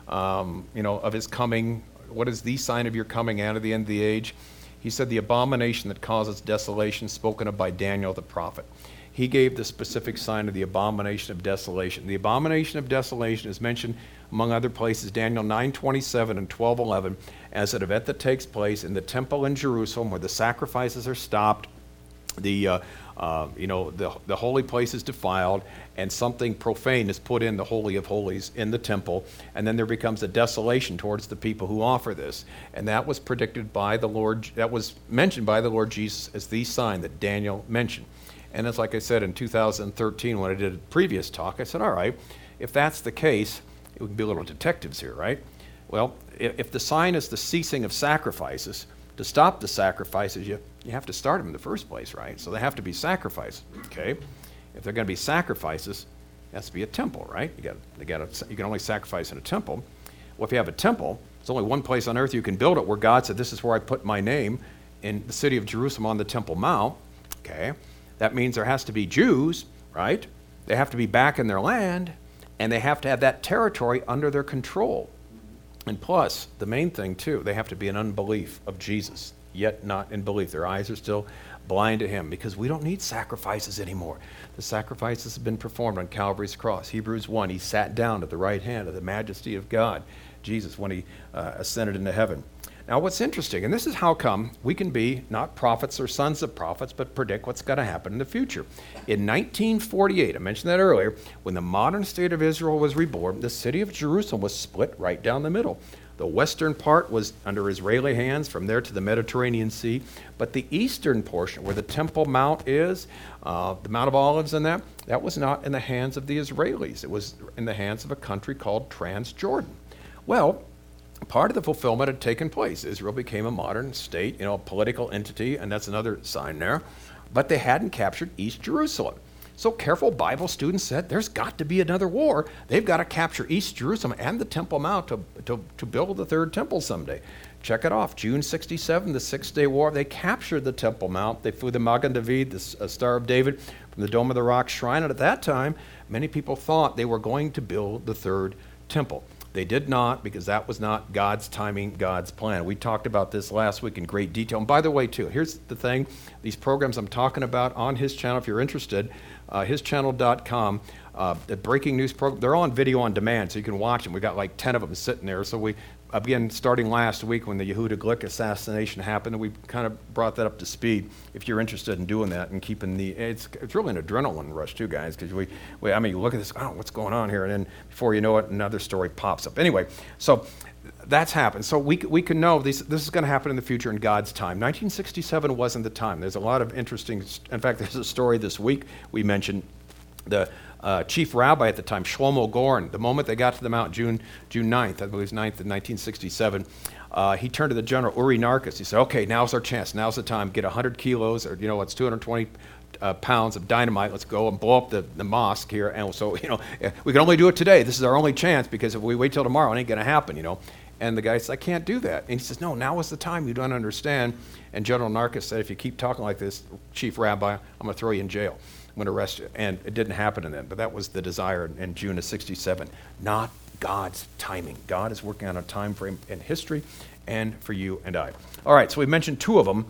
um, you know, of his coming, what is the sign of your coming out of the end of the age? He said, the abomination that causes desolation, spoken of by Daniel the prophet. He gave the specific sign of the abomination of desolation. The abomination of desolation is mentioned, among other places, Daniel nine twenty-seven and twelve eleven, as an event that takes place in the temple in Jerusalem where the sacrifices are stopped, the uh, uh, you know the the holy place is defiled, and something profane is put in the Holy of Holies in the temple, and then there becomes a desolation towards the people who offer this. And that was predicted by the Lord, that was mentioned by the Lord Jesus as the sign that Daniel mentioned. And it's like I said in two thousand thirteen when I did a previous talk, I said, all right, if that's the case, it would be a little detectives here, right? Well, if, if the sign is the ceasing of sacrifices, to stop the sacrifices, you, you have to start them in the first place, right? So they have to be sacrificed, okay? If they're going to be sacrifices, it has to be a temple, right? You got, you got, you can only sacrifice in a temple. Well, if you have a temple, there's only one place on earth you can build it where God said, this is where I put my name, in the city of Jerusalem on the Temple Mount, okay? That means there has to be Jews, right? They have to be back in their land, and they have to have that territory under their control. And plus, the main thing too, they have to be in unbelief of Jesus, yet not in belief. Their eyes are still blind to him, because we don't need sacrifices anymore. The sacrifices have been performed on Calvary's cross. Hebrews one, he sat down at the right hand of the majesty of God, Jesus, when he uh, ascended into heaven. Now what's interesting, and this is how come we can be not prophets or sons of prophets, but predict what's going to happen in the future. In nineteen forty-eight, I mentioned that earlier, when the modern state of Israel was reborn, the city of Jerusalem was split right down the middle. The western part was under Israeli hands, from there to the Mediterranean Sea, but the eastern portion, where the Temple Mount is, uh, the Mount of Olives and that, that was not in the hands of the Israelis. It was in the hands of a country called Transjordan. Well, part of the fulfillment had taken place. Israel became a modern state, you know, a political entity, and that's another sign there. But they hadn't captured East Jerusalem. So careful Bible students said, there's got to be another war. They've got to capture East Jerusalem and the Temple Mount to, to, to build the third temple someday. Check it off. June sixty-seven, the Six-Day War, they captured the Temple Mount. They flew the Magen David, the uh, Star of David, from the Dome of the Rock shrine. And at that time, many people thought they were going to build the third temple. They did not, because that was not God's timing, God's plan. We talked about this last week in great detail. And by the way, too, here's the thing. These programs I'm talking about on his channel, if you're interested, uh, his channel dot com, uh, the breaking news program, they're all on video on demand, so you can watch them. We've got like ten of them sitting there. So we, again, starting last week when the Yehuda Glick assassination happened, we kind of brought that up to speed. If you're interested in doing that and keeping the, it's it's really an adrenaline rush too, guys, because we, we, I mean, you look at this, oh, what's going on here? And then before you know it, another story pops up. Anyway, so that's happened. So we we can know this, this is going to happen in the future in God's time. nineteen sixty-seven wasn't the time. There's a lot of interesting, in fact, there's a story this week we mentioned. The uh, chief rabbi at the time, Shlomo Goren, the moment they got to the Mount, June June ninth, I believe it was ninth of nineteen sixty-seven, uh, he turned to the general, Uri Narkis. He said, okay, now's our chance. Now's the time. Get one hundred kilos, or, you know, it's two hundred twenty uh, pounds of dynamite. Let's go and blow up the, the mosque here. And so, you know, we can only do it today. This is our only chance, because if we wait till tomorrow, it ain't going to happen, you know. And the guy says, I can't do that. And he says, no, now is the time. You don't understand. And General Narkis said, if you keep talking like this, chief rabbi, I'm going to throw you in jail. I'm going to arrest you. And it didn't happen in then, but that was the desire in June of sixty-seven. Not God's timing. God is working on a time frame in history and for you and I. All right, so we mentioned two of them.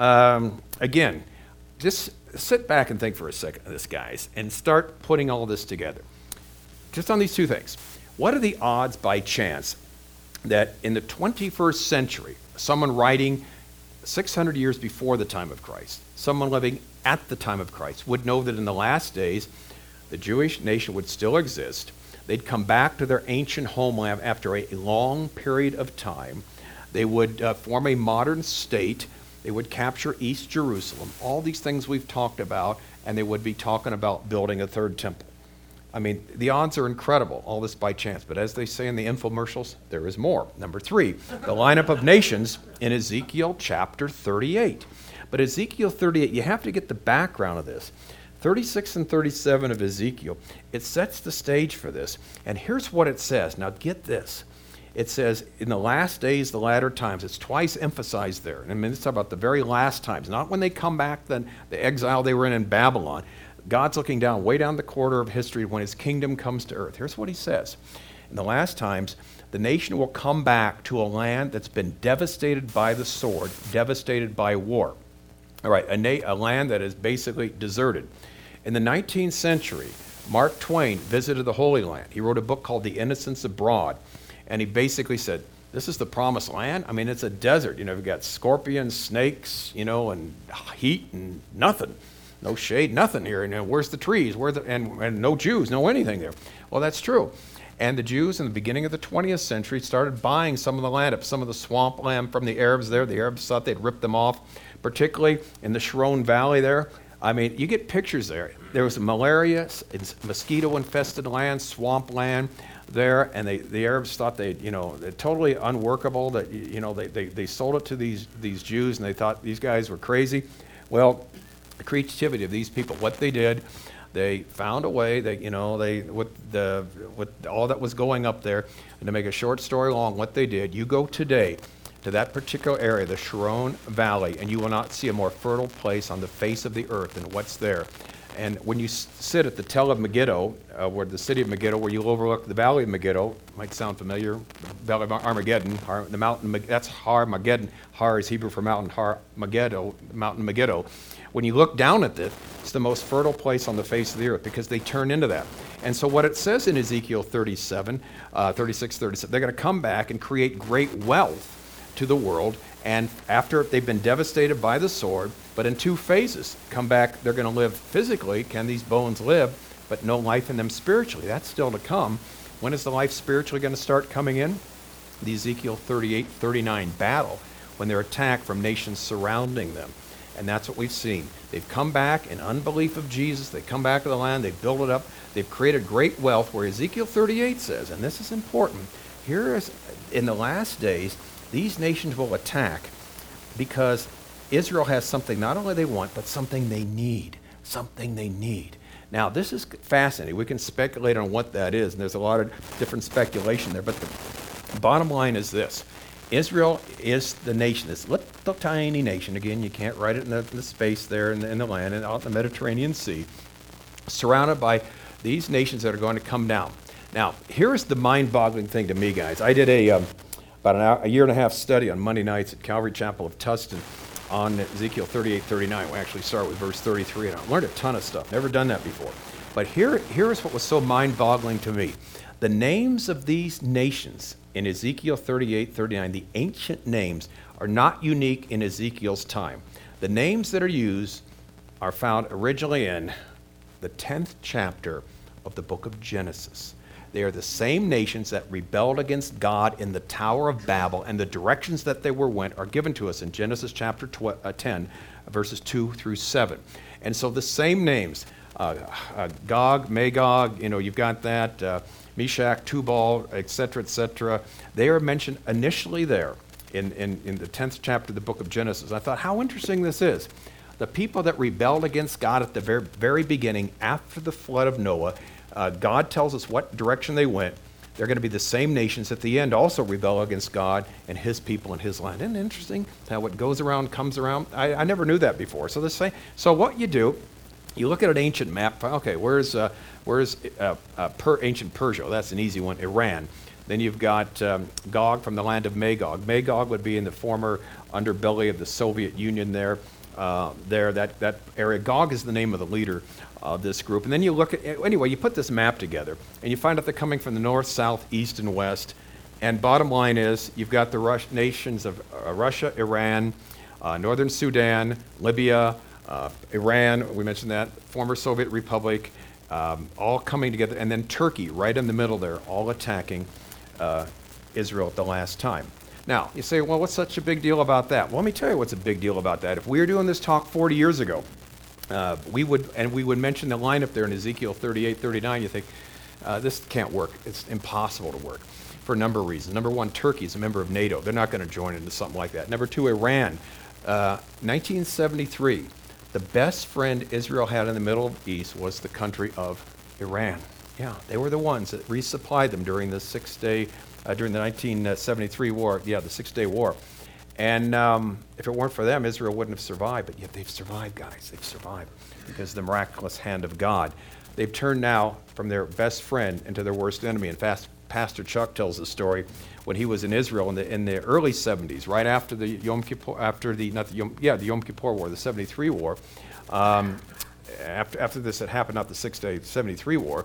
Um, again, just sit back and think for a second of this, guys, and start putting all this together. Just on these two things. What are the odds by chance that in the twenty-first century, someone writing six hundred years before the time of Christ, someone living at the time of Christ, would know that in the last days, the Jewish nation would still exist. They'd come back to their ancient homeland after a long period of time. They would uh, form a modern state. They would capture East Jerusalem, all these things we've talked about, and they would be talking about building a third temple. I mean, the odds are incredible, all this by chance. But as they say in the infomercials, there is more. Number three, the lineup of nations in Ezekiel chapter thirty-eight. But Ezekiel thirty-eight, you have to get the background of this. thirty-six and thirty-seven of Ezekiel, it sets the stage for this. And here's what it says. Now get this. It says, in the last days, the latter times. It's twice emphasized there. I mean, it's about the very last times. Not when they come back, then the exile they were in in Babylon. God's looking down, way down the corridor of history when his kingdom comes to earth. Here's what he says. In the last times, the nation will come back to a land that's been devastated by the sword, devastated by war. All right, a, na- a land that is basically deserted. In the nineteenth century, Mark Twain visited the Holy Land. He wrote a book called The Innocents Abroad. And he basically said, this is the promised land? I mean, it's a desert. You know, you've got scorpions, snakes, you know, and heat and nothing. No shade, nothing here. And where's the trees? Where the, and, and no Jews, no anything there. Well, that's true. And the Jews in the beginning of the twentieth century started buying some of the land up, some of the swamp land from the Arabs there. The Arabs thought they'd rip them off, particularly in the Sharon Valley there. I mean, you get pictures there. There was malaria, mosquito-infested land, swamp land there, and they, the Arabs thought they, you know, they're totally unworkable. That you know, they, they, they sold it to these these Jews, and they thought these guys were crazy. Well, the creativity of these people, what they did, they found a way. That you know, they with the with all that was going up there, and to make a short story long, what they did. You go today to that particular area, the Sharon Valley, and you will not see a more fertile place on the face of the earth than what's there. And when you s- sit at the Tell of Megiddo, uh, where the city of Megiddo, where you overlook the Valley of Megiddo, might sound familiar, Valley of Armageddon, Har, the mountain, that's Har Mageddon. Har is Hebrew for mountain, Har Megiddo, mountain Megiddo. When you look down at this, it's the most fertile place on the face of the earth because they turn into that. And so what it says in Ezekiel thirty-seven, uh, thirty-six, thirty-seven, they're going to come back and create great wealth to the world, and after they've been devastated by the sword, but in two phases, come back, they're going to live physically, can these bones live, but no life in them spiritually. That's still to come. When is the life spiritually going to start coming in? The Ezekiel thirty-eight, thirty-nine battle, when they're attacked from nations surrounding them. And that's what we've seen. They've come back in unbelief of Jesus. They come back to the land. They've built it up. They've created great wealth, where Ezekiel thirty-eight says, and this is important, here is, in the last days, these nations will attack because Israel has something not only they want, but something they need. Something they need. Now, this is fascinating. We can speculate on what that is, and there's a lot of different speculation there. But the bottom line is this. Israel is the nation, this little tiny nation. Again, you can't write it in the, in the space there in the, in the land and out in the Mediterranean Sea, surrounded by these nations that are going to come down. Now, here's the mind-boggling thing to me, guys. I did a... Um, about an hour, a year and a half study on Monday nights at Calvary Chapel of Tustin on Ezekiel thirty-eight, thirty-nine. We actually start with verse thirty-three, and I learned a ton of stuff. Never done that before. But here, here is what was so mind-boggling to me. The names of these nations in Ezekiel thirty-eight, thirty-nine, the ancient names, are not unique in Ezekiel's time. The names that are used are found originally in the tenth chapter of the book of Genesis. They are the same nations that rebelled against God in the Tower of Babel, and the directions that they were went are given to us in Genesis chapter ten, verses two through seven. And so the same names, uh, uh, Gog, Magog, you know, you've got that, uh, Meshach, Tubal, et cetera, et cetera. They are mentioned initially there in, in, in the tenth chapter of the book of Genesis. I thought, how interesting this is. The people that rebelled against God at the very, very beginning, after the flood of Noah, Uh, God tells us what direction they went. They're going to be the same nations at the end also rebel against God and his people and his land. Isn't it interesting how what goes around comes around? I, I never knew that before. So the same, so what you do, you look at an ancient map. Okay, where's uh, where's uh, uh, per, ancient Persia? Well, that's an easy one. Iran. Then you've got um, Gog from the land of Magog. Magog would be in the former underbelly of the Soviet Union there. Uh, there, that, that area. Gog is the name of the leader of this group. And then you look at, anyway, you put this map together, and you find out they're coming from the north, south, east, and west. And bottom line is, you've got the Rus- nations of uh, Russia, Iran, uh, Northern Sudan, Libya, uh, Iran, we mentioned that, former Soviet Republic, um, all coming together, and then Turkey right in the middle there, all attacking uh, Israel at the last time. Now, you say, well, what's such a big deal about that? Well, let me tell you what's a big deal about that. If we were doing this talk forty years ago, uh, we would, and we would mention the lineup there in Ezekiel thirty-eight, thirty-nine, you think, uh, this can't work. It's impossible to work for a number of reasons. Number one, Turkey is a member of NATO. They're not going to join into something like that. Number two, Iran. Uh, nineteen seventy-three, the best friend Israel had in the Middle East was the country of Iran. Yeah, they were the ones that resupplied them during the six-day Uh, during the nineteen seventy-three war, yeah, the Six-Day War. And um, if it weren't for them, Israel wouldn't have survived. But yet they've survived, guys. They've survived because of the miraculous hand of God. They've turned now from their best friend into their worst enemy. In fact, Pastor Chuck tells the story when he was in Israel in the in the early seventies, right after the Yom Kippur, after the not the Yom, yeah the Yom Kippur War, the seventy-three War. Um, after after this had happened, not the Six-Day seventy-three War.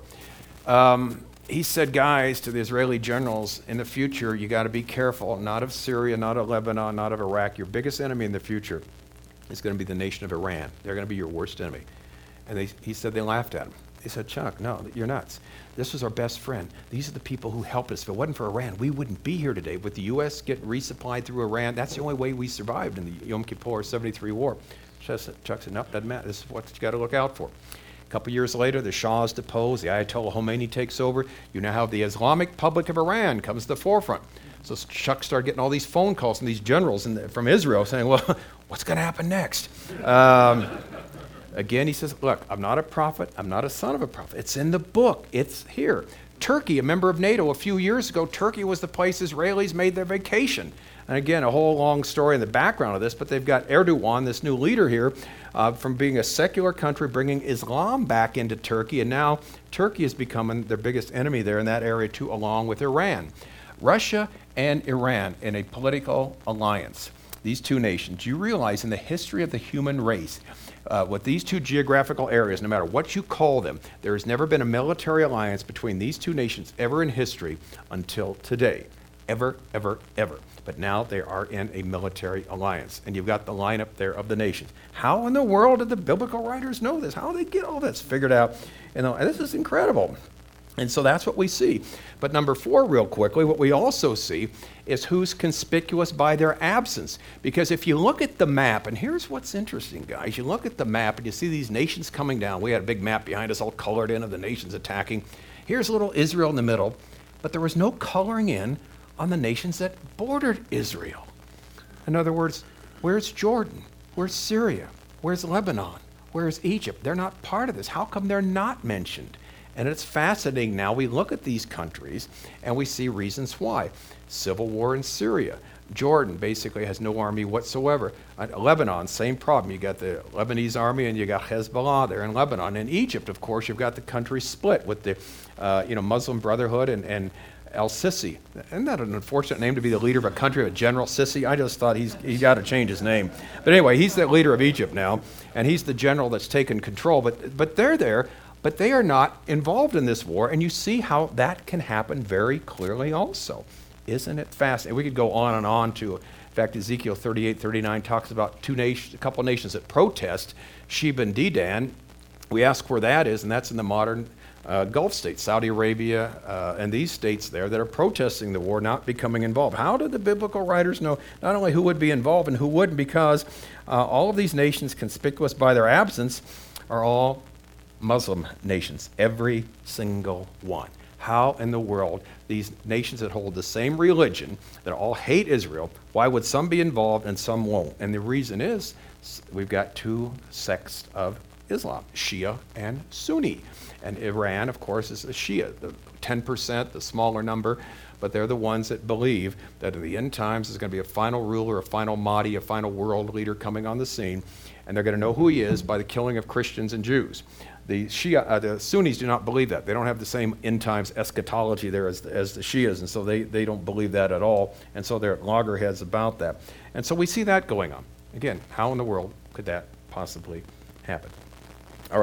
Um, He said, guys, to the Israeli generals, in the future, you got to be careful, not of Syria, not of Lebanon, not of Iraq. Your biggest enemy in the future is going to be the nation of Iran. They're going to be your worst enemy. And they, he said they laughed at him. They said, Chuck, no, you're nuts. This was our best friend. These are the people who helped us. If it wasn't for Iran, we wouldn't be here today. With the U S getting resupplied through Iran, that's the only way we survived in the Yom Kippur seventy-three War. Chuck said, no, doesn't matter. This is what you got to look out for. A couple years later, the Shah is deposed, the Ayatollah Khomeini takes over. You now have the Islamic Republic of Iran comes to the forefront. So Chuck started getting all these phone calls from these generals in the, from Israel saying, well, what's going to happen next? Um, again, he says, look, I'm not a prophet. I'm not a son of a prophet. It's in the book. It's here. Turkey, a member of NATO, a few years ago, Turkey was the place Israelis made their vacation. And again, a whole long story in the background of this, but they've got Erdogan, this new leader here, uh, from being a secular country, bringing Islam back into Turkey, and now Turkey is becoming their biggest enemy there in that area too, along with Iran. Russia and Iran in a political alliance, these two nations. You realize in the history of the human race, uh, with these two geographical areas, no matter what you call them, there has never been a military alliance between these two nations ever in history until today. Ever, ever, ever. But now they are in a military alliance. And you've got the lineup there of the nations. How in the world did the biblical writers know this? How did they get all this figured out? You know, and this is incredible. And so that's what we see. But number four, real quickly, what we also see is who's conspicuous by their absence. Because if you look at the map, and here's what's interesting, guys. You look at the map and you see these nations coming down. We had a big map behind us all colored in of the nations attacking. Here's little Israel in the middle. But there was no coloring in on the nations that bordered Israel. In other words, where's Jordan? Where's Syria? Where's Lebanon? Where's Egypt? They're not part of this. How come they're not mentioned? And it's fascinating now. We look at these countries and we see reasons why. Civil war in Syria. Jordan basically has no army whatsoever. Uh, Lebanon, same problem. You got the Lebanese army and you got Hezbollah there in Lebanon. In Egypt, of course, you've got the country split with the uh, you know, Muslim Brotherhood and, and El-Sisi. Isn't that an unfortunate name to be the leader of a country, a General Sisi? I just thought he's he got to change his name. But anyway, he's the leader of Egypt now, and he's the general that's taken control. But but they're there, but they are not involved in this war, and you see how that can happen very clearly also. Isn't it fascinating? We could go on and on to, in fact, Ezekiel thirty-eight, thirty-nine talks about two nations, a couple of nations that protest, Sheba and Dedan. We ask where that is, and that's in the modern Uh, Gulf states, Saudi Arabia, uh, and these states there that are protesting the war, not becoming involved. How did the biblical writers know not only who would be involved and who wouldn't? Because uh, all of these nations, conspicuous by their absence, are all Muslim nations, every single one. How in the world these nations that hold the same religion, that all hate Israel, why would some be involved and some won't? And the reason is we've got two sects of Islam, Shia and Sunni. And Iran, of course, is the Shia, the ten percent, the smaller number, but they're the ones that believe that in the end times there's going to be a final ruler, a final Mahdi, a final world leader coming on the scene, and they're going to know who he is by the killing of Christians and Jews. The Shia, uh, the Sunnis do not believe that. They don't have the same end times eschatology there as, as the Shias, and so they, they don't believe that at all, and so they're loggerheads about that. And so we see that going on. Again, how in the world could that possibly happen? All right.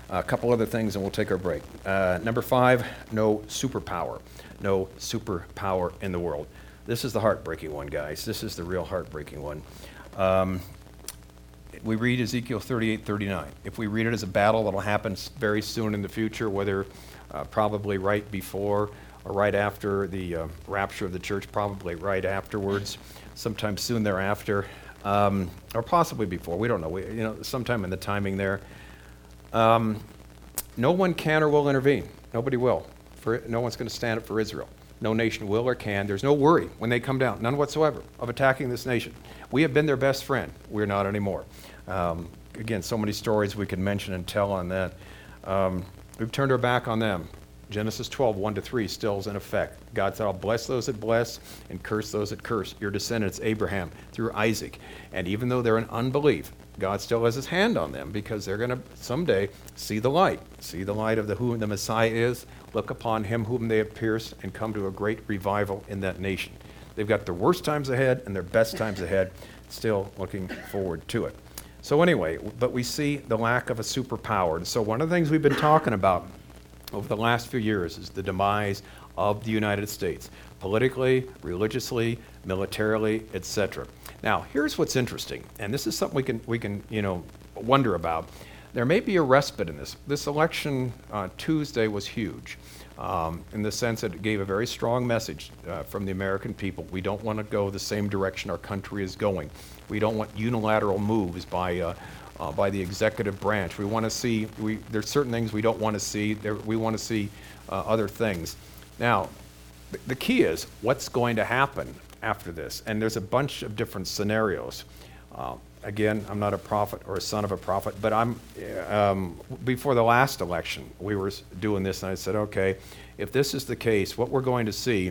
A couple other things and we'll take our break. Uh, number five, no superpower. No superpower in the world. This is the heartbreaking one, guys. This is the real heartbreaking one. Um, we read Ezekiel thirty-eight thirty-nine. If we read it as a battle that'll happen very soon in the future, whether uh, probably right before or right after the uh, rapture of the church, probably right afterwards, sometime soon thereafter, um, or possibly before. We don't know. We, you know, sometime in the timing there. Um, no one can or will intervene. Nobody will. For, no one's going to stand up for Israel. No nation will or can. There's no worry when they come down, none whatsoever, of attacking this nation. We have been their best friend. We're not anymore. Um, again, so many stories we could mention and tell on that. Um, we've turned our back on them. Genesis twelve, one to three still is in effect. God said, I'll bless those that bless and curse those that curse. Your descendants, Abraham, through Isaac. And even though they're in unbelief, God still has his hand on them because they're going to someday see the light, see the light of the who the Messiah is, look upon him whom they have pierced, and come to a great revival in that nation. They've got their worst times ahead and their best times ahead, still looking forward to it. So anyway, but we see the lack of a superpower. And so one of the things we've been talking about over the last few years is the demise of the United States, politically, religiously, militarily, et cetera. Now, here's what's interesting, and this is something we can, we can, you know, wonder about. There may be a respite in this. This election uh, Tuesday was huge um, in the sense that it gave a very strong message uh, from the American people. We don't want to go the same direction our country is going. We don't want unilateral moves by uh, uh, by the executive branch. We want to see, we, there's certain things we don't want to see. There, we want to see uh, other things. Now, th- the key is what's going to happen after this, and there's a bunch of different scenarios. Uh, again, I'm not a prophet or a son of a prophet, but I'm. Um, before the last election, we were doing this, and I said, okay, if this is the case, what we're going to see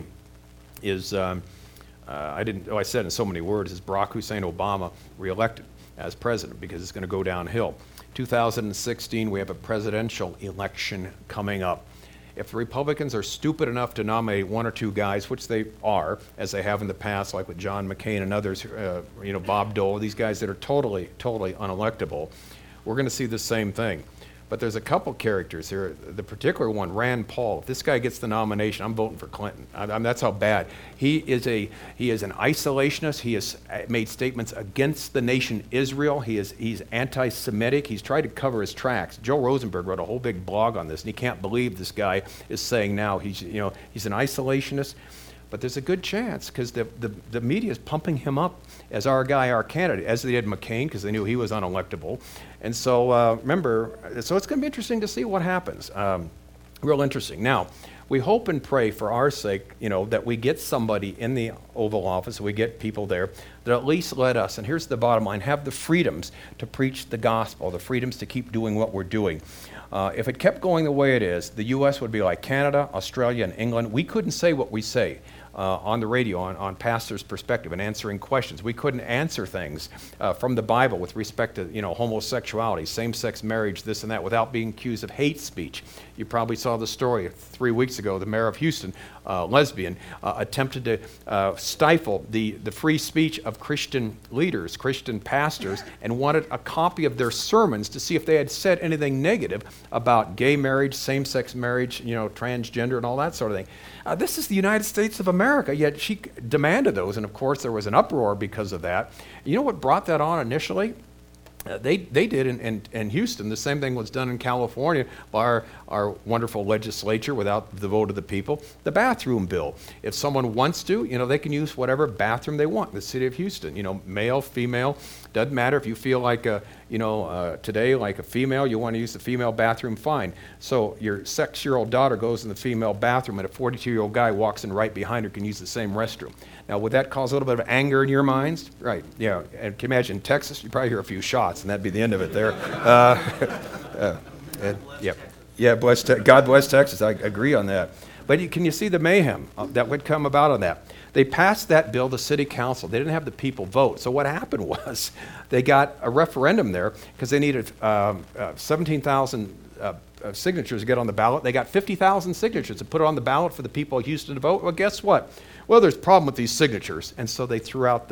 is, um, uh, I didn't. Oh, I said in so many words, is Barack Hussein Obama reelected as president because it's going to go downhill. two thousand sixteen, we have a presidential election coming up. If the Republicans are stupid enough to nominate one or two guys, which they are, as they have in the past, like with John McCain and others, uh, you know, Bob Dole, these guys that are totally, totally unelectable, we're going to see the same thing. But there's a couple characters here. The particular one, Rand Paul. If this guy gets the nomination, I'm voting for Clinton. I, I mean, that's how bad. He is a he is an isolationist. He has made statements against the nation Israel. He is he's anti-Semitic. He's tried to cover his tracks. Joe Rosenberg wrote a whole big blog on this, and he can't believe this guy is saying now he's you know he's an isolationist. But there's a good chance because the, the, the media is pumping him up as our guy, our candidate, as they did McCain because they knew he was unelectable. And so uh, remember, so it's going to be interesting to see what happens. Um, real interesting. Now, we hope and pray for our sake, you know, that we get somebody in the Oval Office, we get people there that at least let us, and here's the bottom line, have the freedoms to preach the gospel, the freedoms to keep doing what we're doing. Uh, if it kept going the way it is, the U S would be like Canada, Australia, and England. We couldn't say what we say uh, on the radio, on, on Pastor's Perspective, and answering questions. We couldn't answer things uh, from the Bible with respect to, you know, homosexuality, same-sex marriage, this and that, without being accused of hate speech. You probably saw the story three weeks ago. The mayor of Houston, uh, lesbian, uh, attempted to uh, stifle the, the free speech of Christian leaders, Christian pastors, and wanted a copy of their sermons to see if they had said anything negative about gay marriage, same-sex marriage, you know, transgender and all that sort of thing. Uh, this is the United States of America, yet she demanded those, and of course there was an uproar because of that. You know what brought that on initially? Uh, they they did in, in, in Houston. The same thing was done in California by our, our wonderful legislature without the vote of the people. The bathroom bill. If someone wants to, you know, they can use whatever bathroom they want in the city of Houston. You know, male, female, doesn't matter. If you feel like, a, you know, uh, today like a female, you want to use the female bathroom, fine. So your six-year-old daughter goes in the female bathroom and a forty-two-year-old guy walks in right behind her, can use the same restroom. Now, would that cause a little bit of anger in your minds? Right, yeah. And can you imagine in Texas, you'd probably hear a few shots, and that'd be the end of it there. Uh, uh, and, yeah, yeah. Bless te- God bless Texas. I agree on that. But you, can you see the mayhem that would come about on that? They passed that bill to city council. They didn't have the people vote. So what happened was they got a referendum there because they needed um, uh, seventeen thousand uh, uh, signatures to get on the ballot. They got fifty thousand signatures to put it on the ballot for the people of Houston to vote. Well, guess what? Well, there's a problem with these signatures. And so they threw out the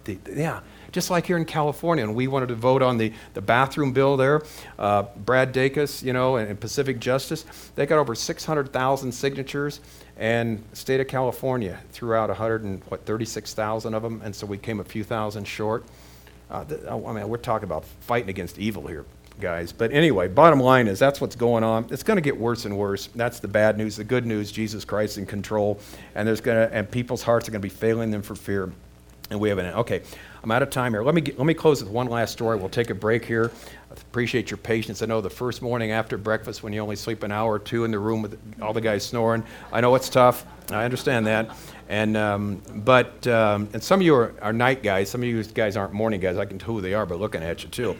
the, yeah, just like here in California, and we wanted to vote on the, the bathroom bill there. Uh, Brad Dacus, you know, and, and Pacific Justice, they got over six hundred thousand signatures, and the state of California threw out one hundred and what thirty-six thousand of them, and so we came a few thousand short. Uh, the, I mean, we're talking about fighting against evil here, guys. But anyway, bottom line is that's what's going on. It's going to get worse and worse. That's the bad news. The good news, Jesus Christ is in control, and there's going to and people's hearts are going to be failing them for fear. And we have an okay. I'm out of time here. Let me get, let me close with one last story. We'll take a break here. I appreciate your patience. I know the first morning after breakfast, when you only sleep an hour or two in the room with all the guys snoring, I know it's tough. I understand that. And um, but um, and some of you are, are night guys. Some of you guys aren't morning guys. I can tell who they are by looking at you too.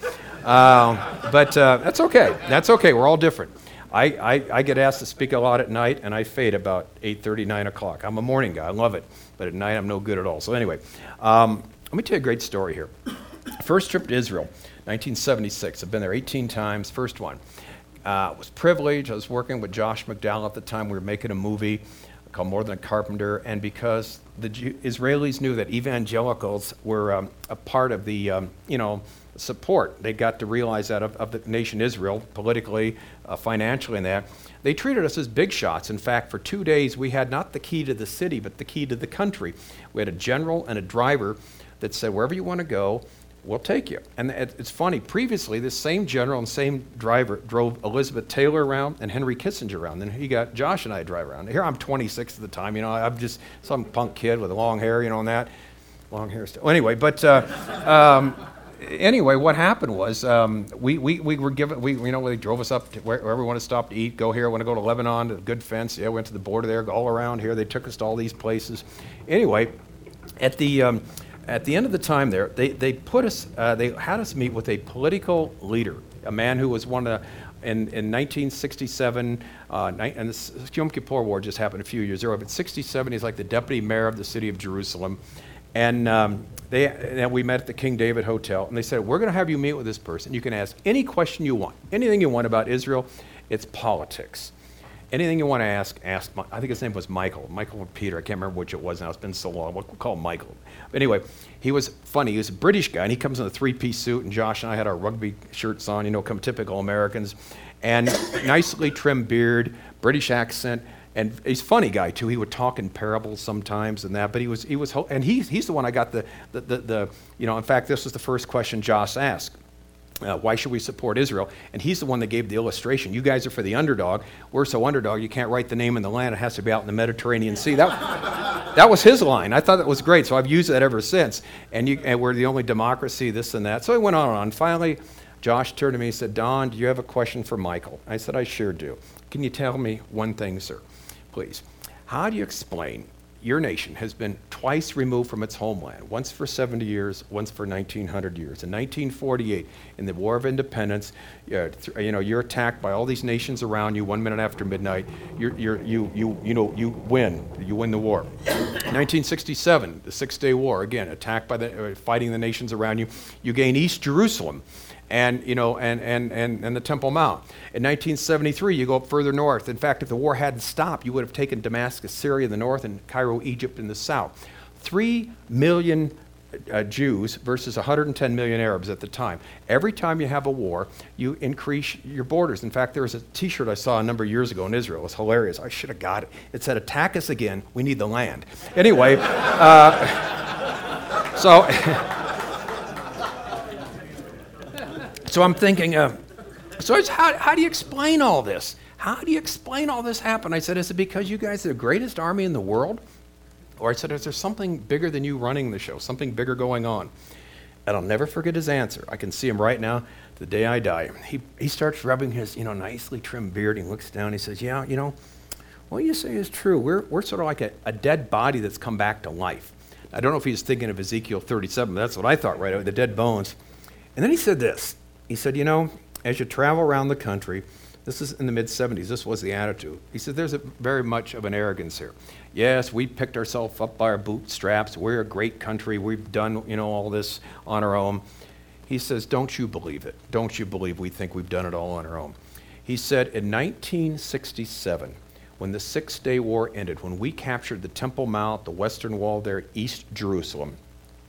Uh, but uh, that's okay. That's okay. We're all different. I, I, I get asked to speak a lot at night, and I fade about eight thirty, nine o'clock. I'm a morning guy. I love it. But at night, I'm no good at all. So anyway, um, let me tell you a great story here. First trip to Israel, nineteen seventy-six. I've been there eighteen times. First one. Uh, was privileged. I was working with Josh McDowell at the time. We were making a movie called More Than a Carpenter. And because the Jew- Israelis knew that evangelicals were um, a part of the, um, you know, support. They got to realize that of, of the nation Israel, politically, uh, financially, and that. They treated us as big shots. In fact, for two days, we had not the key to the city, but the key to the country. We had a general and a driver that said, wherever you want to go, we'll take you. And it, it's funny, previously, this same general and same driver drove Elizabeth Taylor around and Henry Kissinger around. Then he got Josh and I to drive around. Here I'm twenty-six at the time, you know, I'm just some punk kid with long hair, you know, and that. Long hair still. Anyway, but... Uh, um, Anyway, what happened was um, we, we, we were given, we, you know, they drove us up to wherever we want to stop to eat, go here, want to go to Lebanon, to the Good Fence. Yeah, went to the border there, all around here. They took us to all these places. Anyway, at the um, at the end of the time there, they, they put us, uh, they had us meet with a political leader, a man who was one of the, in, in nineteen sixty-seven, uh, ni- and the Yom Kippur War just happened a few years ago, but sixty-seven, he's like the deputy mayor of the city of Jerusalem. And um, they, and we met at the King David Hotel, and they said, we're going to have you meet with this person. You can ask any question you want, anything you want about Israel. It's politics. Anything you want to ask, ask. My, I think his name was Michael. Michael or Peter. I can't remember which it was now. It's been so long. We'll call him Michael. But anyway, he was funny. He was a British guy, and he comes in a three-piece suit, and Josh and I had our rugby shirts on, you know, come typical Americans, and nicely trimmed beard, British accent. And he's a funny guy too. He would talk in parables sometimes and that. But he was he was and he he's the one I got the the the, the you know. In fact, this was the first question Josh asked. Uh, why should we support Israel? And he's the one that gave the illustration. You guys are for the underdog. We're so underdog you can't write the name in the land. It has to be out in the Mediterranean Sea. That that was his line. I thought that was great. So I've used that ever since. And you and we're the only democracy. This and that. So he went on and on. Finally, Josh turned to me and said, Don, do you have a question for Michael? I said, I sure do. Can you tell me one thing, sir? Please. How do you explain your nation has been twice removed from its homeland, once for seventy years, once for nineteen hundred years. In nineteen forty-eight, in the War of Independence, uh, th- you know, you're attacked by all these nations around you one minute after midnight. You're, you're, you, you, you know, you win. You win the war. nineteen sixty-seven, the Six-Day War, again, attacked by the, uh, fighting the nations around you. You gain East Jerusalem. And you know, and, and, and, and the Temple Mount. In nineteen seventy-three, you go up further north. In fact, if the war hadn't stopped, you would have taken Damascus, Syria in the north, and Cairo, Egypt in the south. Three million uh, Jews versus one hundred ten million Arabs at the time. Every time you have a war, you increase your borders. In fact, there was a T-shirt I saw a number of years ago in Israel. It was hilarious. I should have got it. It said, "Attack us again. We need the land." Anyway, uh, so. So I'm thinking, uh, so it's how, how do you explain all this? How do you explain all this happen? I said, is it because you guys are the greatest army in the world? Or I said, is there something bigger than you running the show, something bigger going on? And I'll never forget his answer. I can see him right now, the day I die. He he starts rubbing his, you know, nicely trimmed beard. He looks down. He says, yeah, you know, what you say is true. We're, we're sort of like a, a dead body that's come back to life. I don't know if he was thinking of Ezekiel thirty-seven, but that's what I thought right away, the dead bones. And then he said this. He said, you know, as you travel around the country, this is in the mid seventies, this was the attitude. He said, there's a very much of an arrogance here. Yes, we picked ourselves up by our bootstraps. We're a great country. We've done, you know, all this on our own. He says, don't you believe it. Don't you believe we think we've done it all on our own. He said, in nineteen sixty-seven, when the Six-Day War ended, when we captured the Temple Mount, the Western Wall there, East Jerusalem,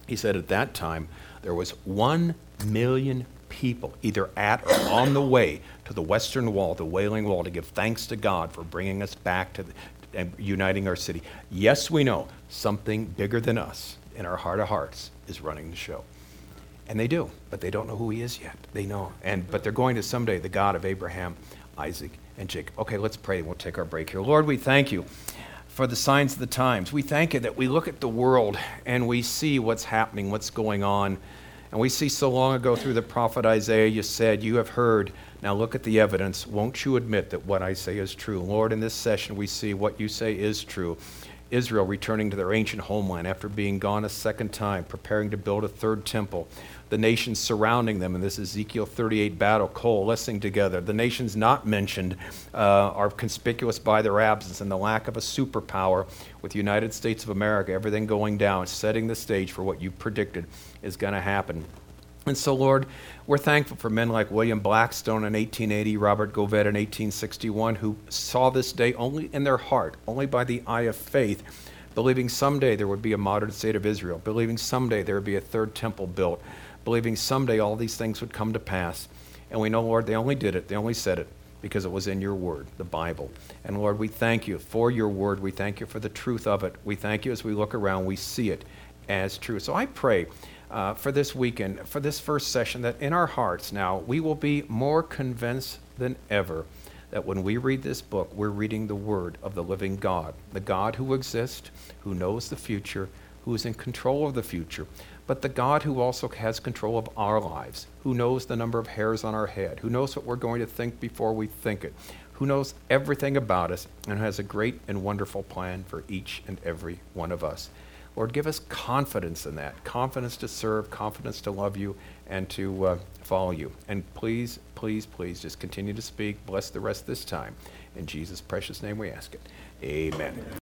He said at that time there was one million people either at or on the way to the Western Wall, the Wailing Wall, to give thanks to God for bringing us back to the, and uniting our city. Yes, we know something bigger than us in our heart of hearts is running the show. And they do, but they don't know who he is yet. They know. And but they're going to someday the God of Abraham, Isaac, and Jacob. Okay, let's pray. We'll take our break here. Lord, we thank you for the signs of the times. We thank you that we look at the world and we see what's happening, what's going on. And we see so long ago through the prophet Isaiah, you said, you have heard. Now look at the evidence. Won't you admit that what I say is true? Lord, in this session we see what you say is true. Israel returning to their ancient homeland after being gone a second time, preparing to build a third temple. The nations surrounding them in this Ezekiel thirty-eight battle, coalescing together. The nations not mentioned uh, are conspicuous by their absence and the lack of a superpower with the United States of America, everything going down, setting the stage for what you predicted is going to happen. And so, Lord, we're thankful for men like William Blackstone in eighteen eighty, Robert Govet in eighteen sixty-one, who saw this day only in their heart, only by the eye of faith, believing someday there would be a modern state of Israel, believing someday there would be a third temple built, believing someday all these things would come to pass. And we know, Lord, they only did it, they only said it because it was in your word, the Bible. And Lord, we thank you for your word. We thank you for the truth of it. We thank you as we look around, we see it as true. So I pray uh, for this weekend, for this first session, that in our hearts now, we will be more convinced than ever that when we read this book, we're reading the word of the living God, the God who exists, who knows the future, who is in control of the future, but the God who also has control of our lives, who knows the number of hairs on our head, who knows what we're going to think before we think it, who knows everything about us and has a great and wonderful plan for each and every one of us. Lord, give us confidence in that, confidence to serve, confidence to love you, and to uh, follow you. And please, please, please just continue to speak. Bless the rest of this time. In Jesus' precious name we ask it. Amen.